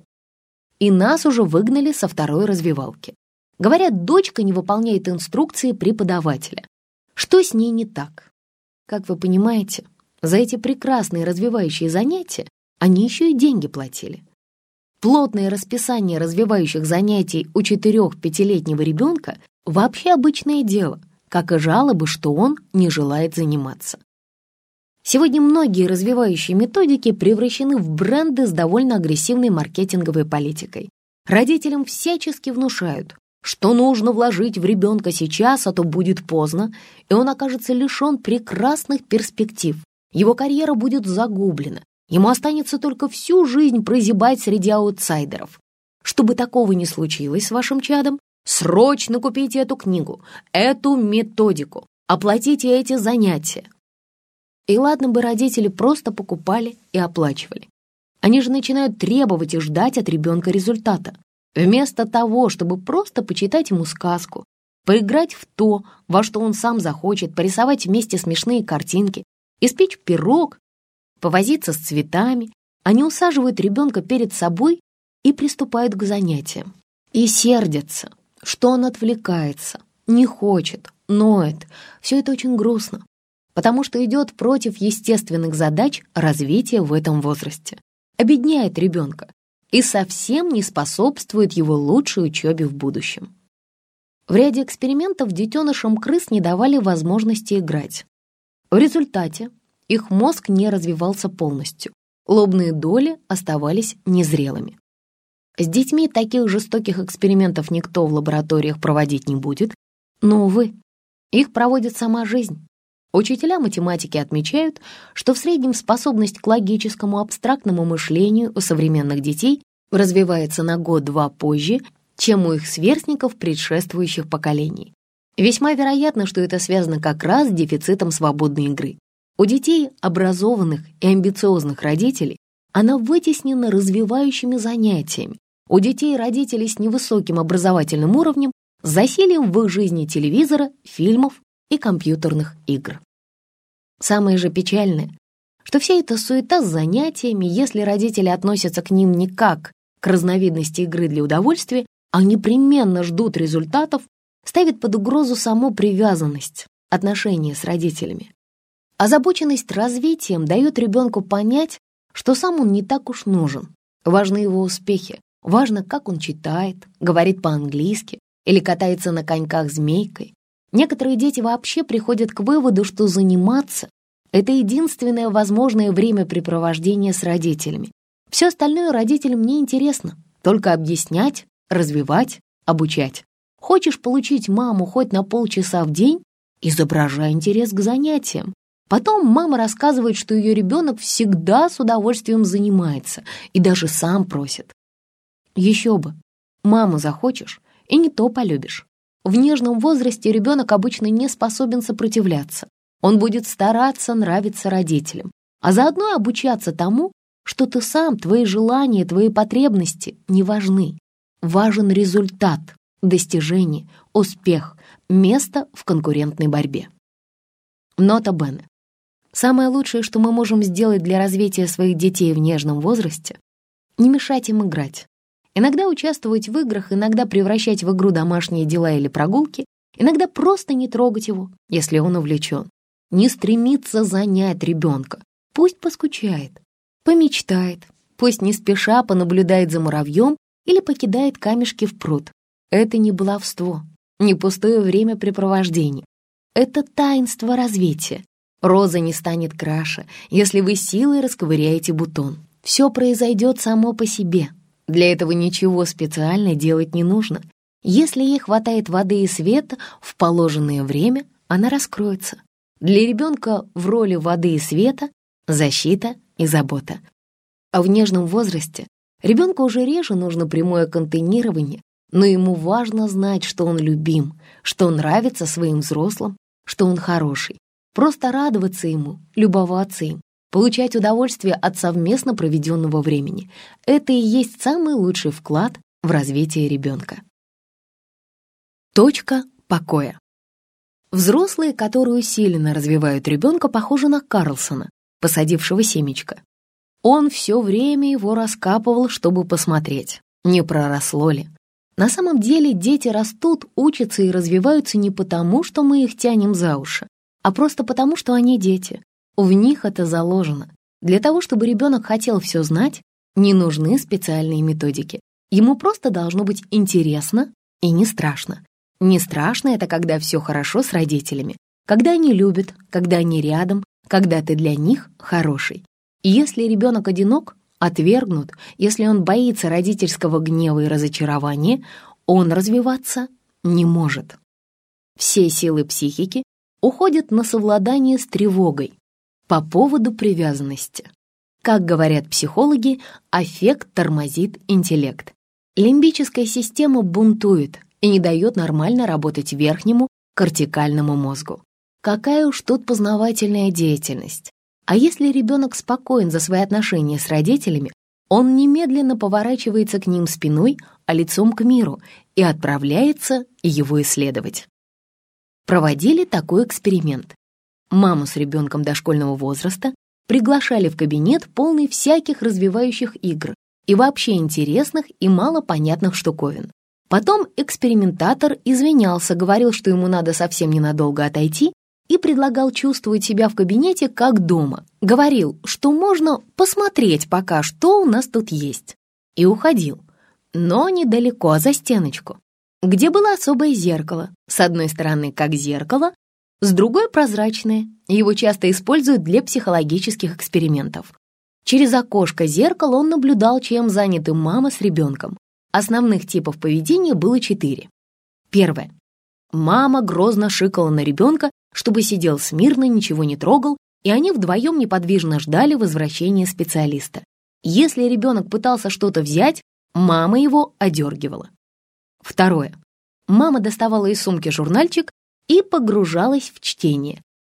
И нас уже выгнали со второй развивалки. Говорят, дочка не выполняет инструкции преподавателя. Что с ней не так? Как вы понимаете, за эти прекрасные развивающие занятия они еще и деньги платили. Плотное расписание развивающих занятий у четырех-пятилетнего ребенка вообще обычное дело, как и жалобы, что он не желает заниматься. Сегодня многие развивающие методики превращены в бренды с довольно агрессивной маркетинговой политикой. Родителям всячески внушают, что нужно вложить в ребенка сейчас, а то будет поздно, и он окажется лишен прекрасных перспектив. Его карьера будет загублена. Ему останется только всю жизнь прозябать среди аутсайдеров. Чтобы такого не случилось с вашим чадом, срочно купите эту книгу, эту методику, оплатите эти занятия. И ладно бы родители просто покупали и оплачивали. Они же начинают требовать и ждать от ребенка результата. Вместо того, чтобы просто почитать ему сказку, поиграть в то, во что он сам захочет, порисовать вместе смешные картинки, испечь пирог, повозиться с цветами, они усаживают ребенка перед собой и приступают к занятиям. И сердятся, что он отвлекается, не хочет, ноет. Все это очень грустно, потому что идет против естественных задач развития в этом возрасте. Обедняет ребенка и совсем не способствует его лучшей учебе в будущем. В ряде экспериментов детенышам крыс не давали возможности играть. В результате их мозг не развивался полностью, лобные доли оставались незрелыми. С детьми таких жестоких экспериментов никто в лабораториях проводить не будет, но, увы, их проводит сама жизнь. Учителя математики отмечают, что в среднем способность к логическому абстрактному мышлению у современных детей развивается на год-два позже, чем у их сверстников предшествующих поколений. Весьма вероятно, что это связано как раз с дефицитом свободной игры. У детей образованных и амбициозных родителей она вытеснена развивающими занятиями. У детей родителей с невысоким образовательным уровнем засилием в их жизни телевизора, фильмов и компьютерных игр. Самое же печальное, что вся эта суета с занятиями, если родители относятся к ним не как к разновидности игры для удовольствия, а непременно ждут результатов, ставит под угрозу саму привязанность, отношения с родителями. Озабоченность развитием дает ребенку понять, что сам он не так уж нужен. Важны его успехи, важно, как он читает, говорит по-английски или катается на коньках змейкой. Некоторые дети вообще приходят к выводу, что заниматься — это единственное возможное времяпрепровождение с родителями. Все остальное родителям не интересно, только объяснять, развивать, обучать. Хочешь получить маму хоть на полчаса в день? Изображай интерес к занятиям. Потом мама рассказывает, что ее ребенок всегда с удовольствием занимается и даже сам просит. Еще бы, маму захочешь и не то полюбишь. В нежном возрасте ребенок обычно не способен сопротивляться. Он будет стараться нравиться родителям, а заодно и обучаться тому, что ты сам, твои желания, твои потребности не важны. Важен результат, достижение, успех, место в конкурентной борьбе. Нота бене. Самое лучшее, что мы можем сделать для развития своих детей в нежном возрасте, не мешать им играть. Иногда участвовать в играх, иногда превращать в игру домашние дела или прогулки, иногда просто не трогать его, если он увлечен. Не стремиться занять ребенка. Пусть поскучает, помечтает, пусть не спеша понаблюдает за муравьем или покидает камешки в пруд. Это не баловство, не пустое времяпрепровождение. Это таинство развития. Роза не станет краше, если вы силой расковыряете бутон. Все произойдет само по себе. Для этого ничего специально делать не нужно. Если ей хватает воды и света в положенное время, она раскроется. Для ребенка в роли воды и света защита и забота. А в нежном возрасте ребенку уже реже нужно прямое контейнирование, но ему важно знать, что он любим, что он нравится своим взрослым, что он хороший. Просто радоваться ему, любоваться им, получать удовольствие от совместно проведенного времени. Это и есть самый лучший вклад в развитие ребенка. Точка покоя. Взрослые, которые усиленно развивают ребенка, похожи на Карлсона, посадившего семечко. Он все время его раскапывал, чтобы посмотреть, не проросло ли. На самом деле дети растут, учатся и развиваются не потому, что мы их тянем за уши, а просто потому, что они дети. В них это заложено. Для того, чтобы ребенок хотел все знать, не нужны специальные методики. Ему просто должно быть интересно и не страшно. Не страшно — это когда все хорошо с родителями, когда они любят, когда они рядом, когда ты для них хороший. И если ребенок одинок, отвергнут, если он боится родительского гнева и разочарования, он развиваться не может. Все силы психики уходят на совладание с тревогой по поводу привязанности. Как говорят психологи, аффект тормозит интеллект. Лимбическая система бунтует и не дает нормально работать верхнему кортикальному мозгу. Какая уж тут познавательная деятельность. А если ребенок спокоен за свои отношения с родителями, он немедленно поворачивается к ним спиной, а лицом к миру и отправляется его исследовать. Проводили такой эксперимент. Маму с ребенком дошкольного возраста приглашали в кабинет, полный всяких развивающих игр и вообще интересных и малопонятных штуковин. Потом экспериментатор извинялся, говорил, что ему надо совсем ненадолго отойти, и предлагал чувствовать себя в кабинете как дома. Говорил, что можно посмотреть пока, что у нас тут есть. И уходил. Но недалеко, а за стеночку, где было особое зеркало. С одной стороны, как зеркало, с другой — прозрачное. Его часто используют для психологических экспериментов. Через окошко зеркала он наблюдал, чем заняты мама с ребенком. Основных типов поведения было четыре. Первое. Мама грозно шикала на ребенка, чтобы сидел смирно, ничего не трогал, и они вдвоем неподвижно ждали возвращения специалиста. Если ребенок пытался что-то взять, мама его одергивала. Второе. Мама доставала из сумки журнальчик и погружалась в чтение.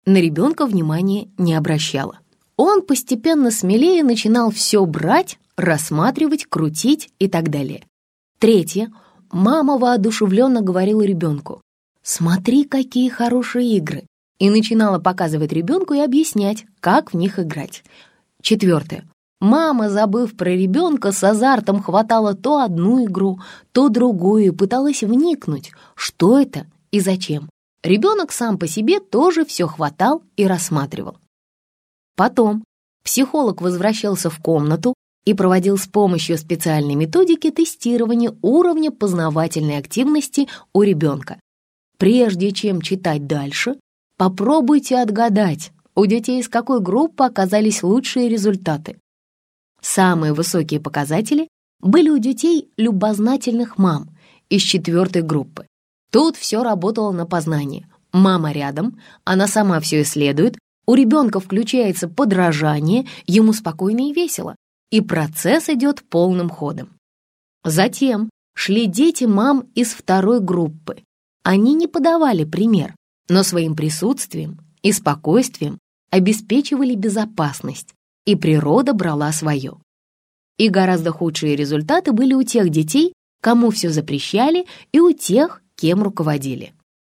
на ребенка внимания не обращала. Он постепенно смелее начинал все брать, рассматривать, крутить и так далее. Третье. Мама воодушевленно говорила ребенку: «Смотри, какие хорошие игры!» и начинала показывать ребенку и объяснять, как в них играть. Четвертое. Мама, забыв про ребенка, с азартом хватала то одну игру, то другую и пыталась вникнуть, что это и зачем. Ребенок сам по себе тоже все хватал и рассматривал. Потом психолог возвращался в комнату и проводил с помощью специальной методики тестирование уровня познавательной активности у ребенка. Прежде чем читать дальше, попробуйте отгадать, у детей из какой группы оказались лучшие результаты. Самые высокие показатели были у детей любознательных мам из четвертой группы. Тут все работало на познание. Мама рядом, она сама все исследует, у ребенка включается подражание, ему спокойно и весело, и процесс идет полным ходом. Затем шли дети мам из второй группы. Они не подавали пример, но своим присутствием и спокойствием обеспечивали безопасность, и природа брала свое. И гораздо худшие результаты были у тех детей, кому все запрещали, и у тех, кем руководили.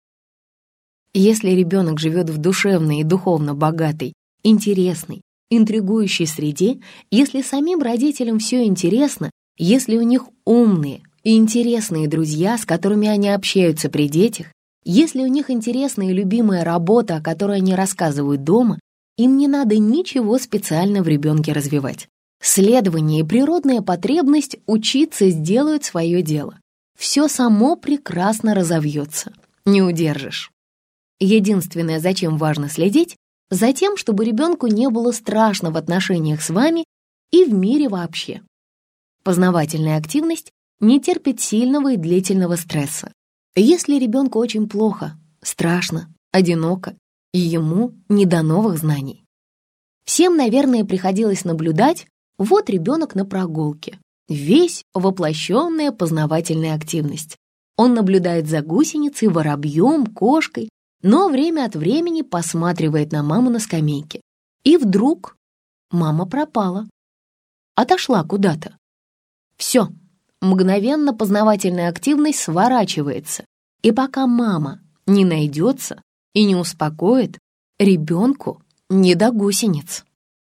Если ребенок живет в душевной и духовно богатой, интересной, интригующей среде, если самим родителям все интересно, если у них умные и интересные друзья, с которыми они общаются при детях, если у них интересная и любимая работа, о которой они рассказывают дома, им не надо ничего специально в ребенке развивать. Следование и природная потребность учиться сделают свое дело. Все само прекрасно разовьется, не удержишь. Единственное, зачем важно следить, за тем, чтобы ребенку не было страшно в отношениях с вами и в мире вообще. Познавательная активность не терпит сильного и длительного стресса. Если ребенку очень плохо, страшно, одиноко, и ему не до новых знаний. Всем, наверное, приходилось наблюдать, вот ребенок на прогулке, весь воплощенная познавательная активность. Он наблюдает за гусеницей, воробьем, кошкой, но время от времени посматривает на маму на скамейке. И вдруг мама пропала, отошла куда-то. Все, мгновенно познавательная активность сворачивается, и пока мама не найдется и не успокоит, ребенку не до гусениц.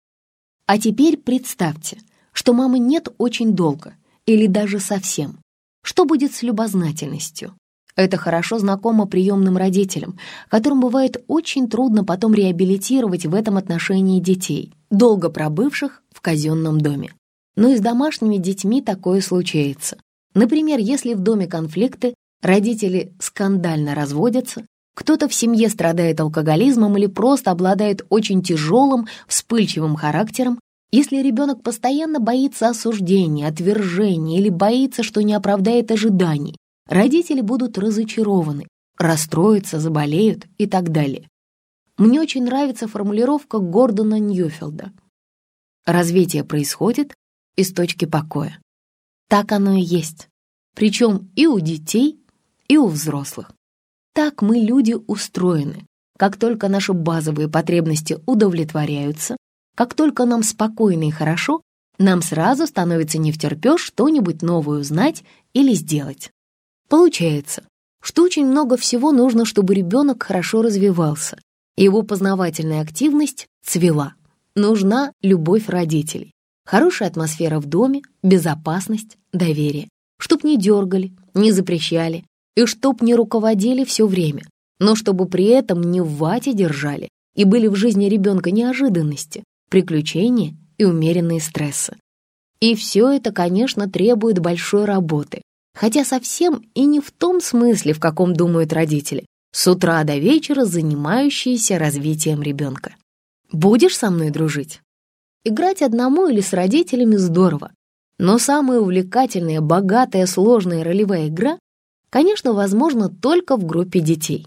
А теперь представьте, что мамы нет очень долго или даже совсем. Что будет с любознательностью? Это хорошо знакомо приемным родителям, которым бывает очень трудно потом реабилитировать в этом отношении детей, долго пробывших в казенном доме. Но и с домашними детьми такое случается. Например, если в доме конфликты, родители скандально разводятся, кто-то в семье страдает алкоголизмом или просто обладает очень тяжелым, вспыльчивым характером, если ребенок постоянно боится осуждения, отвержения или боится, что не оправдает ожиданий, родители будут разочарованы, расстроятся, заболеют и так далее. Мне очень нравится формулировка Гордона Ньюфилда. Развитие происходит из точки покоя. Так оно и есть. Причем и у детей, и у взрослых. Так мы, люди, устроены. Как только наши базовые потребности удовлетворяются, как только нам спокойно и хорошо, нам сразу становится невтерпёж что-нибудь новое узнать или сделать. Получается, что очень много всего нужно, чтобы ребенок хорошо развивался, его познавательная активность цвела. Нужна любовь родителей, хорошая атмосфера в доме, безопасность, доверие, чтоб не дергали, не запрещали и чтоб не руководили все время, но чтобы при этом не в вате держали и были в жизни ребенка неожиданности, приключения и умеренные стрессы. И все это, конечно, требует большой работы, хотя совсем и не в том смысле, в каком думают родители, с утра до вечера занимающиеся развитием ребенка. Будешь со мной дружить? Играть одному или с родителями здорово, но самая увлекательная, богатая, сложная ролевая игра, конечно, возможна только в группе детей.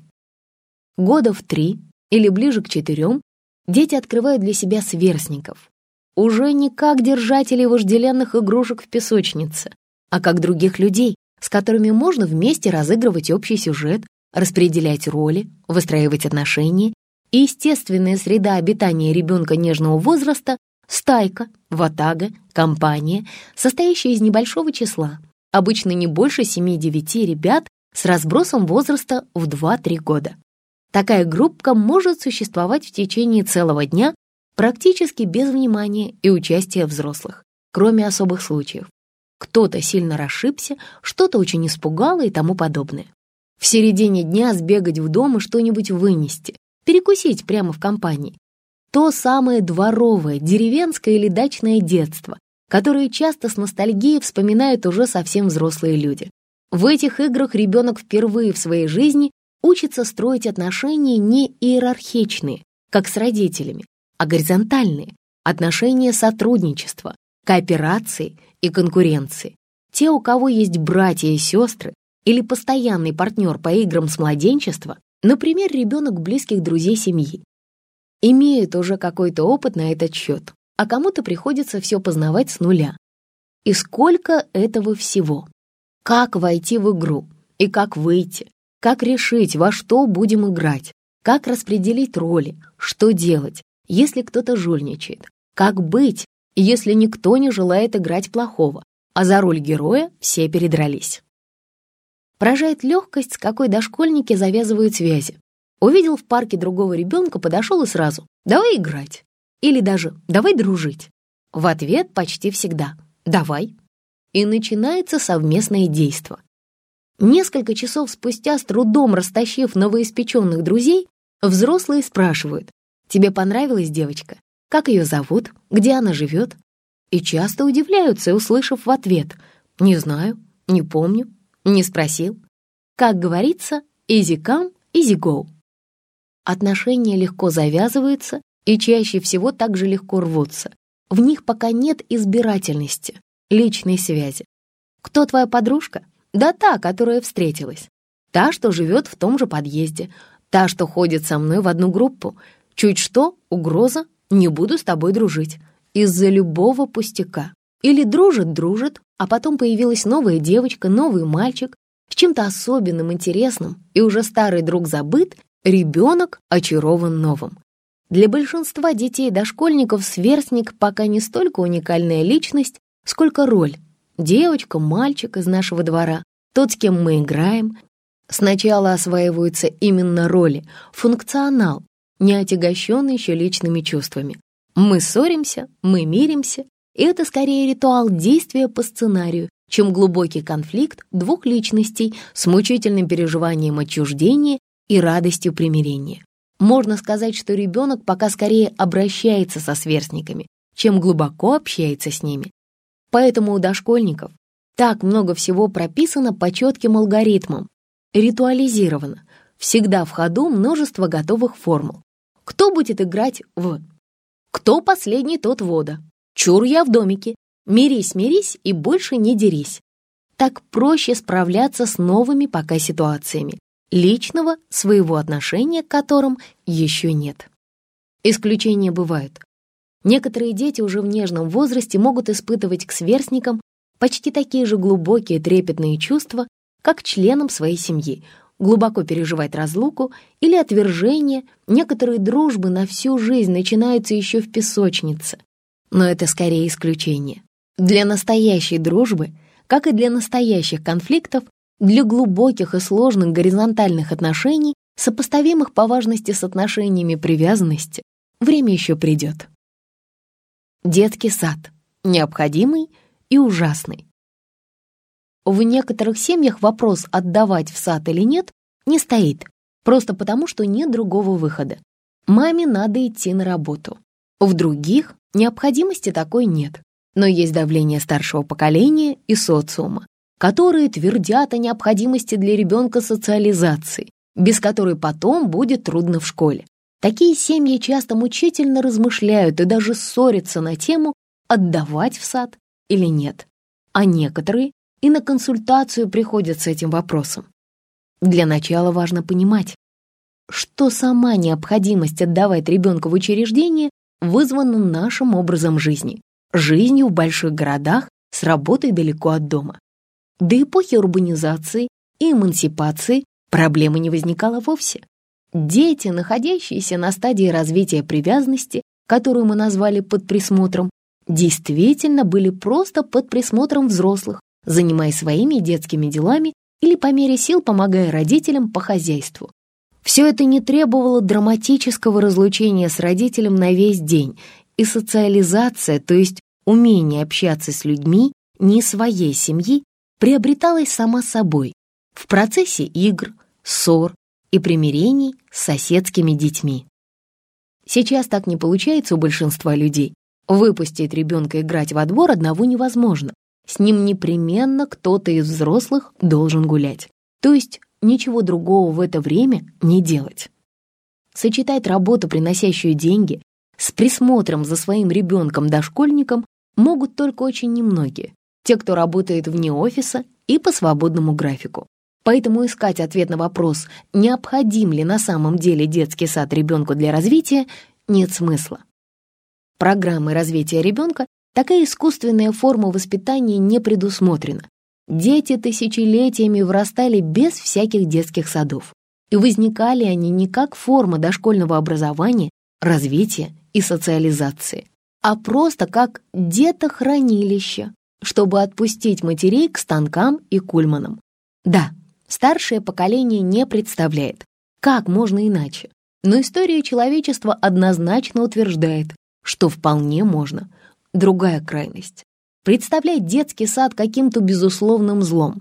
Года в три или ближе к четырем дети открывают для себя сверстников. Уже не как держателей вожделенных игрушек в песочнице, а как других людей, с которыми можно вместе разыгрывать общий сюжет, распределять роли, выстраивать отношения и естественная среда обитания ребенка нежного возраста — стайка, ватага, компания, состоящая из небольшого числа, обычно не больше семи-девяти ребят с разбросом возраста в два-три года. Такая группка может существовать в течение целого дня практически без внимания и участия взрослых, кроме особых случаев. Кто-то сильно расшибся, что-то очень испугало и тому подобное. В середине дня сбегать в дом и что-нибудь вынести, перекусить прямо в компании. То самое дворовое, деревенское или дачное детство, которое часто с ностальгией вспоминают уже совсем взрослые люди. В этих играх ребенок впервые в своей жизни учится строить отношения не иерархичные, как с родителями, а горизонтальные, отношения сотрудничества, кооперации и конкуренции. Те, у кого есть братья и сестры или постоянный партнер по играм с младенчества, например, ребенок близких друзей семьи, имеют уже какой-то опыт на этот счет, а кому-то приходится все познавать с нуля. И сколько этого всего! Как войти в игру и как выйти, как решить, во что будем играть, как распределить роли, что делать, если кто-то жульничает, как быть, если никто не желает играть плохого, а за роль героя все передрались. Поражает легкость, с какой дошкольники завязывают связи. Увидел в парке другого ребенка, подошел и сразу «давай играть» или даже «давай дружить». В ответ почти всегда «давай». И начинается совместное действо. Несколько часов спустя, с трудом растащив новоиспеченных друзей, взрослые спрашивают: «Тебе понравилась девочка? Как ее зовут? Где она живет?» И часто удивляются, услышав в ответ: «Не знаю, не помню, не спросил». Как говорится, easy come, easy go. Отношения легко завязываются и чаще всего также легко рвутся. В них пока нет избирательности, личной связи. Кто твоя подружка? Да та, которая встретилась. Та, что живет в том же подъезде. Та, что ходит со мной в одну группу. Чуть что, угроза, не буду с тобой дружить. Из-за любого пустяка. Или дружит-дружит, а потом появилась новая девочка, новый мальчик, с чем-то особенным, интересным, и уже старый друг забыт, ребенок очарован новым. Для большинства детей-дошкольников сверстник пока не столько уникальная личность, сколько роль. Девочка, мальчик из нашего двора, тот, с кем мы играем. Сначала осваиваются именно роли, функционал, не отягощенный еще личными чувствами. Мы ссоримся, мы миримся, и это скорее ритуал действия по сценарию, чем глубокий конфликт двух личностей с мучительным переживанием отчуждения и радостью примирения. Можно сказать, что ребенок пока скорее обращается со сверстниками, чем глубоко общается с ними. Поэтому у дошкольников так много всего прописано по четким алгоритмам, ритуализировано, всегда в ходу множество готовых формул. Кто будет играть в «Кто последний, тот вода», «Чур я в домике», «Мирись, мирись и больше не дерись». Так проще справляться с новыми пока ситуациями, личного своего отношения к которым еще нет. Исключения бывают. Некоторые дети уже в нежном возрасте могут испытывать к сверстникам почти такие же глубокие трепетные чувства, как к членам своей семьи, глубоко переживать разлуку или отвержение. Некоторые дружбы на всю жизнь начинаются еще в песочнице. Но это скорее исключение. Для настоящей дружбы, как и для настоящих конфликтов, для глубоких и сложных горизонтальных отношений, сопоставимых по важности с отношениями привязанности, время еще придет. Детский сад. Необходимый и ужасный. В некоторых семьях вопрос, отдавать в сад или нет, не стоит, просто потому, что нет другого выхода. Маме надо идти на работу. В других необходимости такой нет, но есть давление старшего поколения и социума, которые твердят о необходимости для ребенка социализации, без которой потом будет трудно в школе. Такие семьи часто мучительно размышляют и даже ссорятся на тему, отдавать в сад или нет. А некоторые и на консультацию приходят с этим вопросом. Для начала важно понимать, что сама необходимость отдавать ребенка в учреждение вызвана нашим образом жизни, жизнью в больших городах с работой далеко от дома. До эпохи урбанизации и эмансипации проблемы не возникало вовсе. Дети, находящиеся на стадии развития привязанности, которую мы назвали под присмотром, действительно были просто под присмотром взрослых, занимаясь своими детскими делами или по мере сил помогая родителям по хозяйству. Все это не требовало драматического разлучения с родителем на весь день, и социализация, то есть умение общаться с людьми не своей семьи, приобреталась сама собой в процессе игр, ссор и примирений с соседскими детьми. Сейчас так не получается у большинства людей. Выпустить ребенка играть во двор одного невозможно. С ним непременно кто-то из взрослых должен гулять. То есть ничего другого в это время не делать. Сочетать работу, приносящую деньги, с присмотром за своим ребенком-дошкольником могут только очень немногие, те, кто работает вне офиса и по свободному графику. Поэтому искать ответ на вопрос, необходим ли на самом деле детский сад ребенку для развития, нет смысла. Программой развития ребенка такая искусственная форма воспитания не предусмотрена. Дети тысячелетиями вырастали без всяких детских садов, и возникали они не как форма дошкольного образования, развития и социализации, а просто как детохранилище, чтобы отпустить матерей к станкам и кульманам. Да, старшее поколение не представляет, как можно иначе, но история человечества однозначно утверждает, что вполне можно. Другая крайность — представлять детский сад каким-то безусловным злом.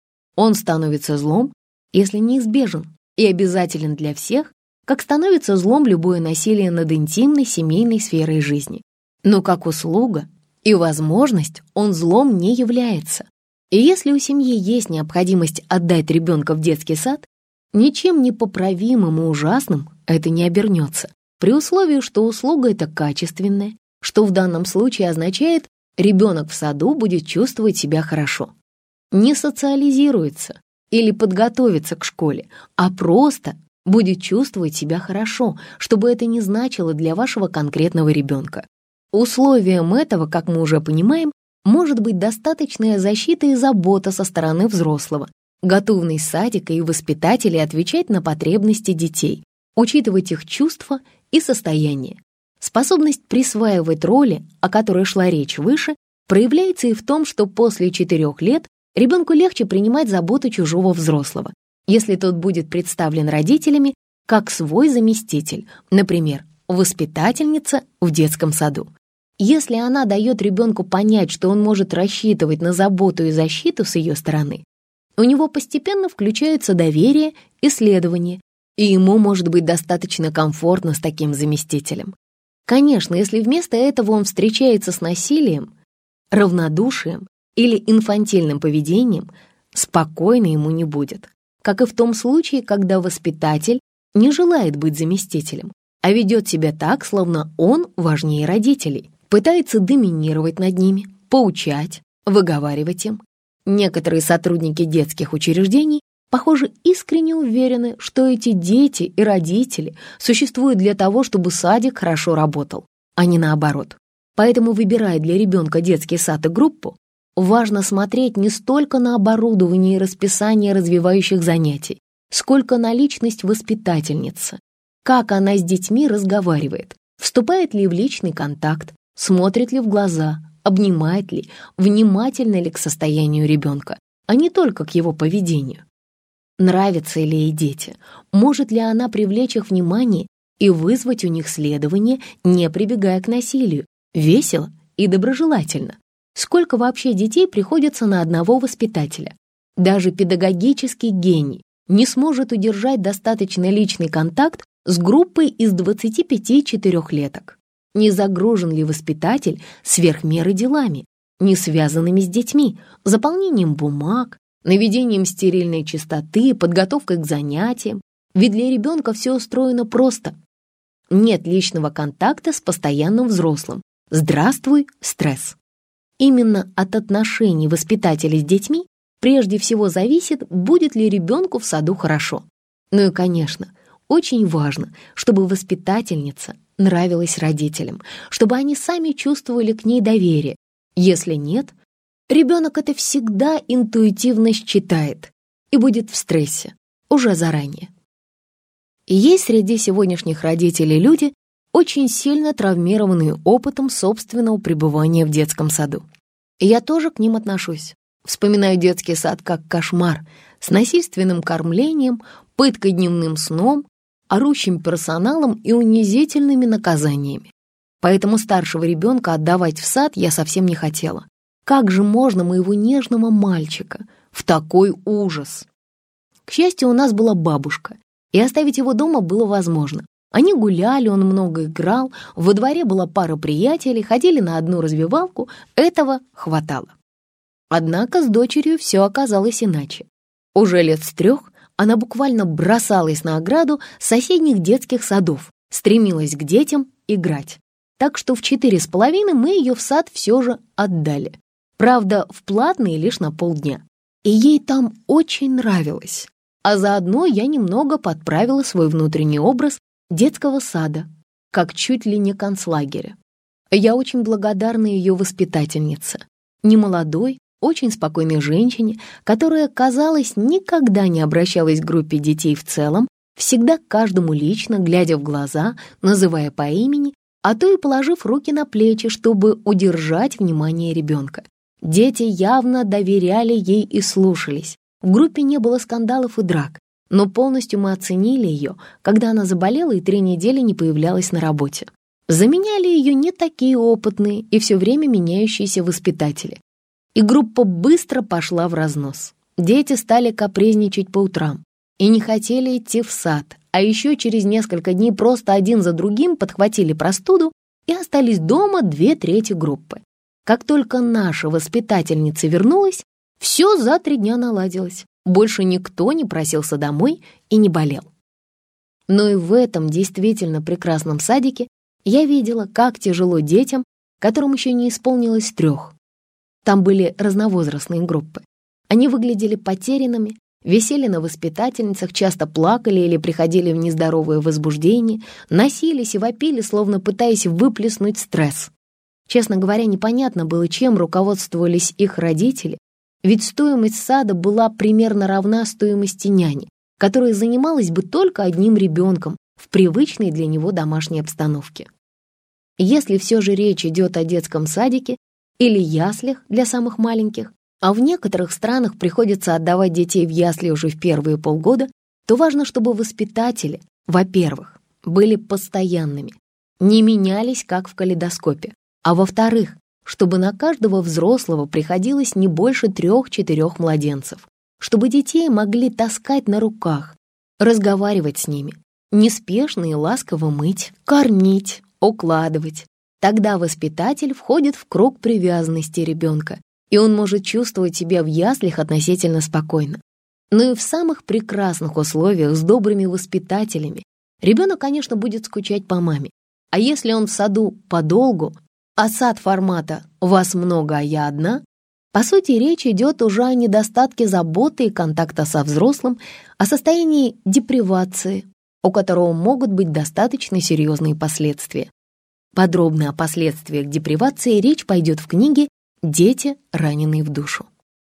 Он становится злом, если неизбежен и обязателен для всех, как становится злом любое насилие над интимной семейной сферой жизни. Но как услуга и возможность он злом не является. И если у семьи есть необходимость отдать ребенка в детский сад, ничем непоправимым и ужасным это не обернется, при условии, что услуга эта качественная, что в данном случае означает, ребенок в саду будет чувствовать себя хорошо. Не социализируется или подготовится к школе, а просто будет чувствовать себя хорошо, чтобы это не значило для вашего конкретного ребенка. Условием этого, как мы уже понимаем, может быть достаточная защита и забота со стороны взрослого, готовность садика и воспитателей отвечать на потребности детей, учитывать их чувства и состояние. Способность присваивать роли, о которой шла речь выше, проявляется и в том, что после четырех лет ребенку легче принимать заботу чужого взрослого, если тот будет представлен родителями как свой заместитель, например, воспитательница в детском саду. Если она дает ребенку понять, что он может рассчитывать на заботу и защиту с ее стороны, у него постепенно включается доверие и следование, и ему может быть достаточно комфортно с таким заместителем. Конечно, если вместо этого он встречается с насилием, равнодушием или инфантильным поведением, спокойно ему не будет, как и в том случае, когда воспитатель не желает быть заместителем, а ведет себя так, словно он важнее родителей, пытается доминировать над ними, поучать, выговаривать им. Некоторые сотрудники детских учреждений, похоже, искренне уверены, что эти дети и родители существуют для того, чтобы садик хорошо работал, а не наоборот. Поэтому, выбирая для ребенка детский сад и группу, важно смотреть не столько на оборудование и расписание развивающих занятий, сколько на личность воспитательницы, как она с детьми разговаривает, вступает ли в личный контакт, смотрит ли в глаза, обнимает ли, внимательно ли к состоянию ребенка, а не только к его поведению. Нравятся ли ей дети, может ли она привлечь их внимание и вызвать у них следование, не прибегая к насилию, весело и доброжелательно. Сколько вообще детей приходится на одного воспитателя? Даже педагогический гений не сможет удержать достаточно личный контакт с группой из двадцати пяти четырехлеток. Не загружен ли воспитатель сверх меры делами, не связанными с детьми, заполнением бумаг, наведением стерильной чистоты, подготовкой к занятиям? Ведь для ребенка все устроено просто. Нет личного контакта с постоянным взрослым. Здравствуй, стресс. Именно от отношений воспитателей с детьми прежде всего зависит, будет ли ребенку в саду хорошо. Ну и, конечно, очень важно, чтобы воспитательница нравилась родителям, чтобы они сами чувствовали к ней доверие. Если нет, ребенок это всегда интуитивно считает и будет в стрессе уже заранее. И есть среди сегодняшних родителей люди, очень сильно травмированные опытом собственного пребывания в детском саду. И я тоже к ним отношусь. Вспоминаю детский сад как кошмар, с насильственным кормлением, пыткой дневным сном, орущим персоналом и унизительными наказаниями. Поэтому старшего ребенка отдавать в сад я совсем не хотела. Как же можно моего нежного мальчика в такой ужас? К счастью, у нас была бабушка, и оставить его дома было возможно. Они гуляли, он много играл, во дворе была пара приятелей, ходили на одну развивалку, этого хватало. Однако с дочерью все оказалось иначе. Уже лет с трех она буквально бросалась на ограду соседних детских садов, стремилась к детям играть. Так что в четыре с половиной мы ее в сад все же отдали. Правда, в платный лишь на полдня. И ей там очень нравилось. А заодно я немного подправила свой внутренний образ детского сада, как чуть ли не концлагеря. Я очень благодарна ее воспитательнице, немолодой, очень спокойной женщине, которая, казалось, никогда не обращалась к группе детей в целом, всегда к каждому лично, глядя в глаза, называя по имени, а то и положив руки на плечи, чтобы удержать внимание ребенка. Дети явно доверяли ей и слушались. В группе не было скандалов и драк, но полностью мы оценили ее, когда она заболела и три недели не появлялась на работе. Заменяли ее не такие опытные и все время меняющиеся воспитатели. И группа быстро пошла в разнос. Дети стали капризничать по утрам и не хотели идти в сад, а еще через несколько дней просто один за другим подхватили простуду и остались дома две трети группы. Как только наша воспитательница вернулась, все за три дня наладилось. Больше никто не просился домой и не болел. Но и в этом действительно прекрасном садике я видела, как тяжело детям, которым еще не исполнилось трех. Там были разновозрастные группы. Они выглядели потерянными, висели на воспитательницах, часто плакали или приходили в нездоровое возбуждение, носились и вопили, словно пытаясь выплеснуть стресс. Честно говоря, непонятно было, чем руководствовались их родители, ведь стоимость сада была примерно равна стоимости няни, которая занималась бы только одним ребенком в привычной для него домашней обстановке. Если все же речь идет о детском садике или яслях для самых маленьких, а в некоторых странах приходится отдавать детей в ясли уже в первые полгода, то важно, чтобы воспитатели, во-первых, были постоянными, не менялись, как в калейдоскопе, а во-вторых, чтобы на каждого взрослого приходилось не больше трех-четырех младенцев, чтобы детей могли таскать на руках, разговаривать с ними, неспешно и ласково мыть, кормить, укладывать. Тогда воспитатель входит в круг привязанности ребенка, и он может чувствовать себя в яслях относительно спокойно. Но и в самых прекрасных условиях с добрыми воспитателями ребенок, конечно, будет скучать по маме. А если он в саду подолгу, а сад формата «вас много, а я одна», по сути, речь идет уже о недостатке заботы и контакта со взрослым, о состоянии депривации, у которого могут быть достаточно серьезные последствия. Подробно о последствиях депривации речь пойдет в книге «Дети, раненые в душу».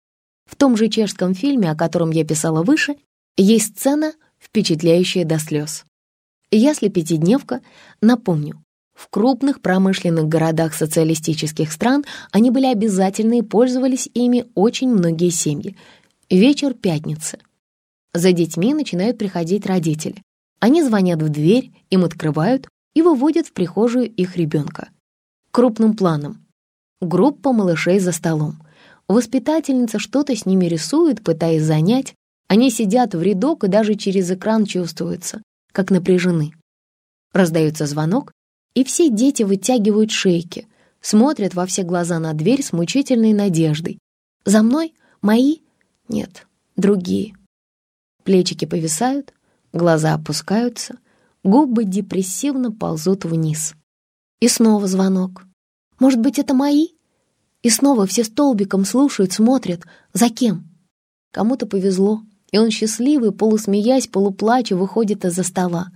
В том же чешском фильме, о котором я писала выше, есть сцена, впечатляющая до слез. Ясли-пятидневка, напомню, в крупных промышленных городах социалистических стран они были обязательны и пользовались ими очень многие семьи. Вечер пятницы. За детьми начинают приходить родители. Они звонят в дверь, им открывают и выводят в прихожую их ребенка. Крупным планом. Группа малышей за столом. Воспитательница что-то с ними рисует, пытаясь занять. Они сидят в рядок и даже через экран чувствуются, как напряжены. Раздается звонок, и все дети вытягивают шейки, смотрят во все глаза на дверь с мучительной надеждой. «За мной? Мои? Нет, другие». Плечики повисают, глаза опускаются, губы депрессивно ползут вниз. И снова звонок. «Может быть, это мои?» И снова все столбиком слушают, смотрят. За кем? Кому-то повезло, и он счастливый, полусмеясь, полуплача, выходит из-за стола.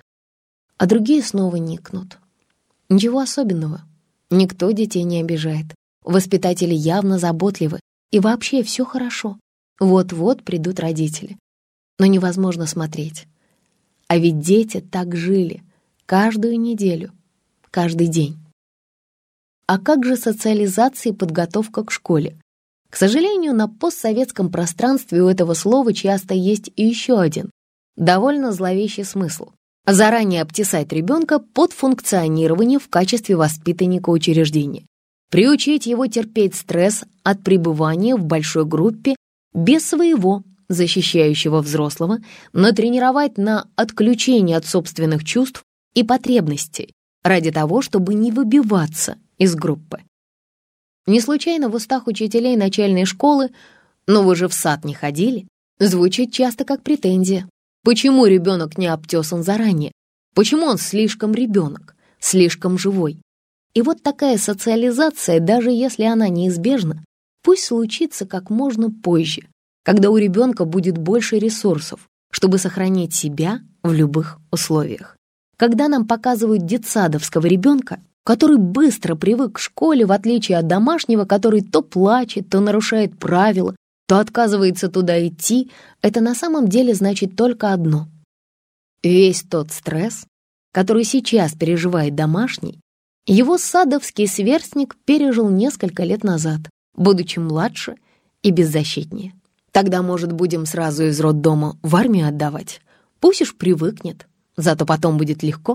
А другие снова никнут. Ничего особенного. Никто детей не обижает. Воспитатели явно заботливы. И вообще все хорошо. Вот-вот придут родители. Но невозможно смотреть. А ведь дети так жили каждую неделю, каждый день. А как же социализация и подготовка к школе? К сожалению, на постсоветском пространстве у этого слова часто есть и еще один, довольно зловещий смысл. Заранее обтесать ребенка под функционирование в качестве воспитанника учреждения. Приучить его терпеть стресс от пребывания в большой группе без своего защищающего взрослого, натренировать на отключение от собственных чувств и потребностей ради того, чтобы не выбиваться из группы. Не случайно в устах учителей начальной школы «но вы же в сад не ходили» звучит часто как претензия. Почему ребенок не обтесан заранее? Почему он слишком ребенок, слишком живой? И вот такая социализация, даже если она неизбежна, пусть случится как можно позже, когда у ребенка будет больше ресурсов, чтобы сохранить себя в любых условиях. Когда нам показывают детсадовского ребенка, который быстро привык к школе, в отличие от домашнего, который то плачет, то нарушает правила, то отказывается туда идти, это на самом деле значит только одно. Весь тот стресс, который сейчас переживает домашний, его садовский сверстник пережил несколько лет назад, будучи младше и беззащитнее. Тогда, может, будем сразу из роддома в армию отдавать? Пусть уж привыкнет, зато потом будет легко.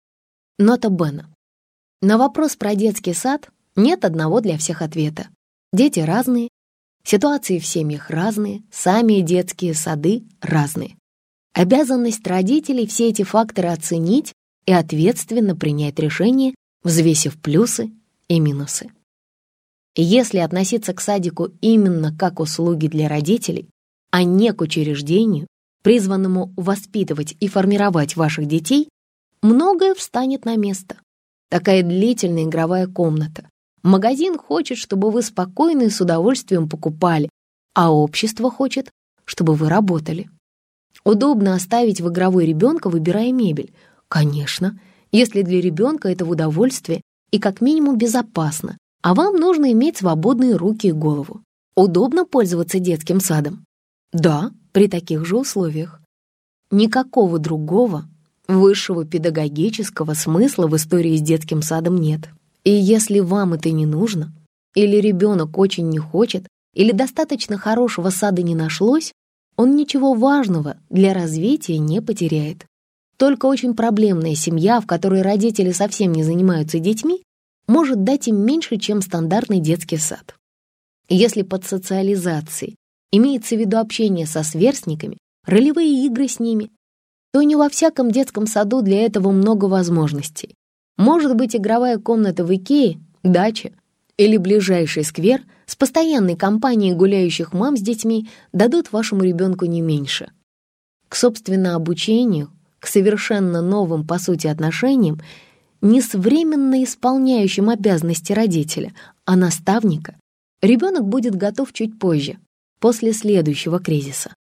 Нота Бена. На вопрос про детский сад нет одного для всех ответа. Дети разные, ситуации в семьях разные, сами детские сады разные. Обязанность родителей все эти факторы оценить и ответственно принять решение, взвесив плюсы и минусы. Если относиться к садику именно как услуги для родителей, а не к учреждению, призванному воспитывать и формировать ваших детей, многое встанет на место. Такая длительная игровая комната. Магазин хочет, чтобы вы спокойно и с удовольствием покупали, а общество хочет, чтобы вы работали. Удобно оставить в игровой ребенка, выбирая мебель. Конечно, если для ребенка это в удовольствие и как минимум безопасно, а вам нужно иметь свободные руки и голову. Удобно пользоваться детским садом? Да, при таких же условиях. Никакого другого высшего педагогического смысла в истории с детским садом нет. И если вам это не нужно, или ребенок очень не хочет, или достаточно хорошего сада не нашлось, он ничего важного для развития не потеряет. Только очень проблемная семья, в которой родители совсем не занимаются детьми, может дать им меньше, чем стандартный детский сад. Если под социализацией имеется в виду общение со сверстниками, ролевые игры с ними, то не во всяком детском саду для этого много возможностей. Может быть, игровая комната в Икее, дача или ближайший сквер с постоянной компанией гуляющих мам с детьми дадут вашему ребенку не меньше. К собственно обучению, к совершенно новым по сути отношениям, не с временно исполняющим обязанности родителя, а наставника, ребенок будет готов чуть позже, после следующего кризиса.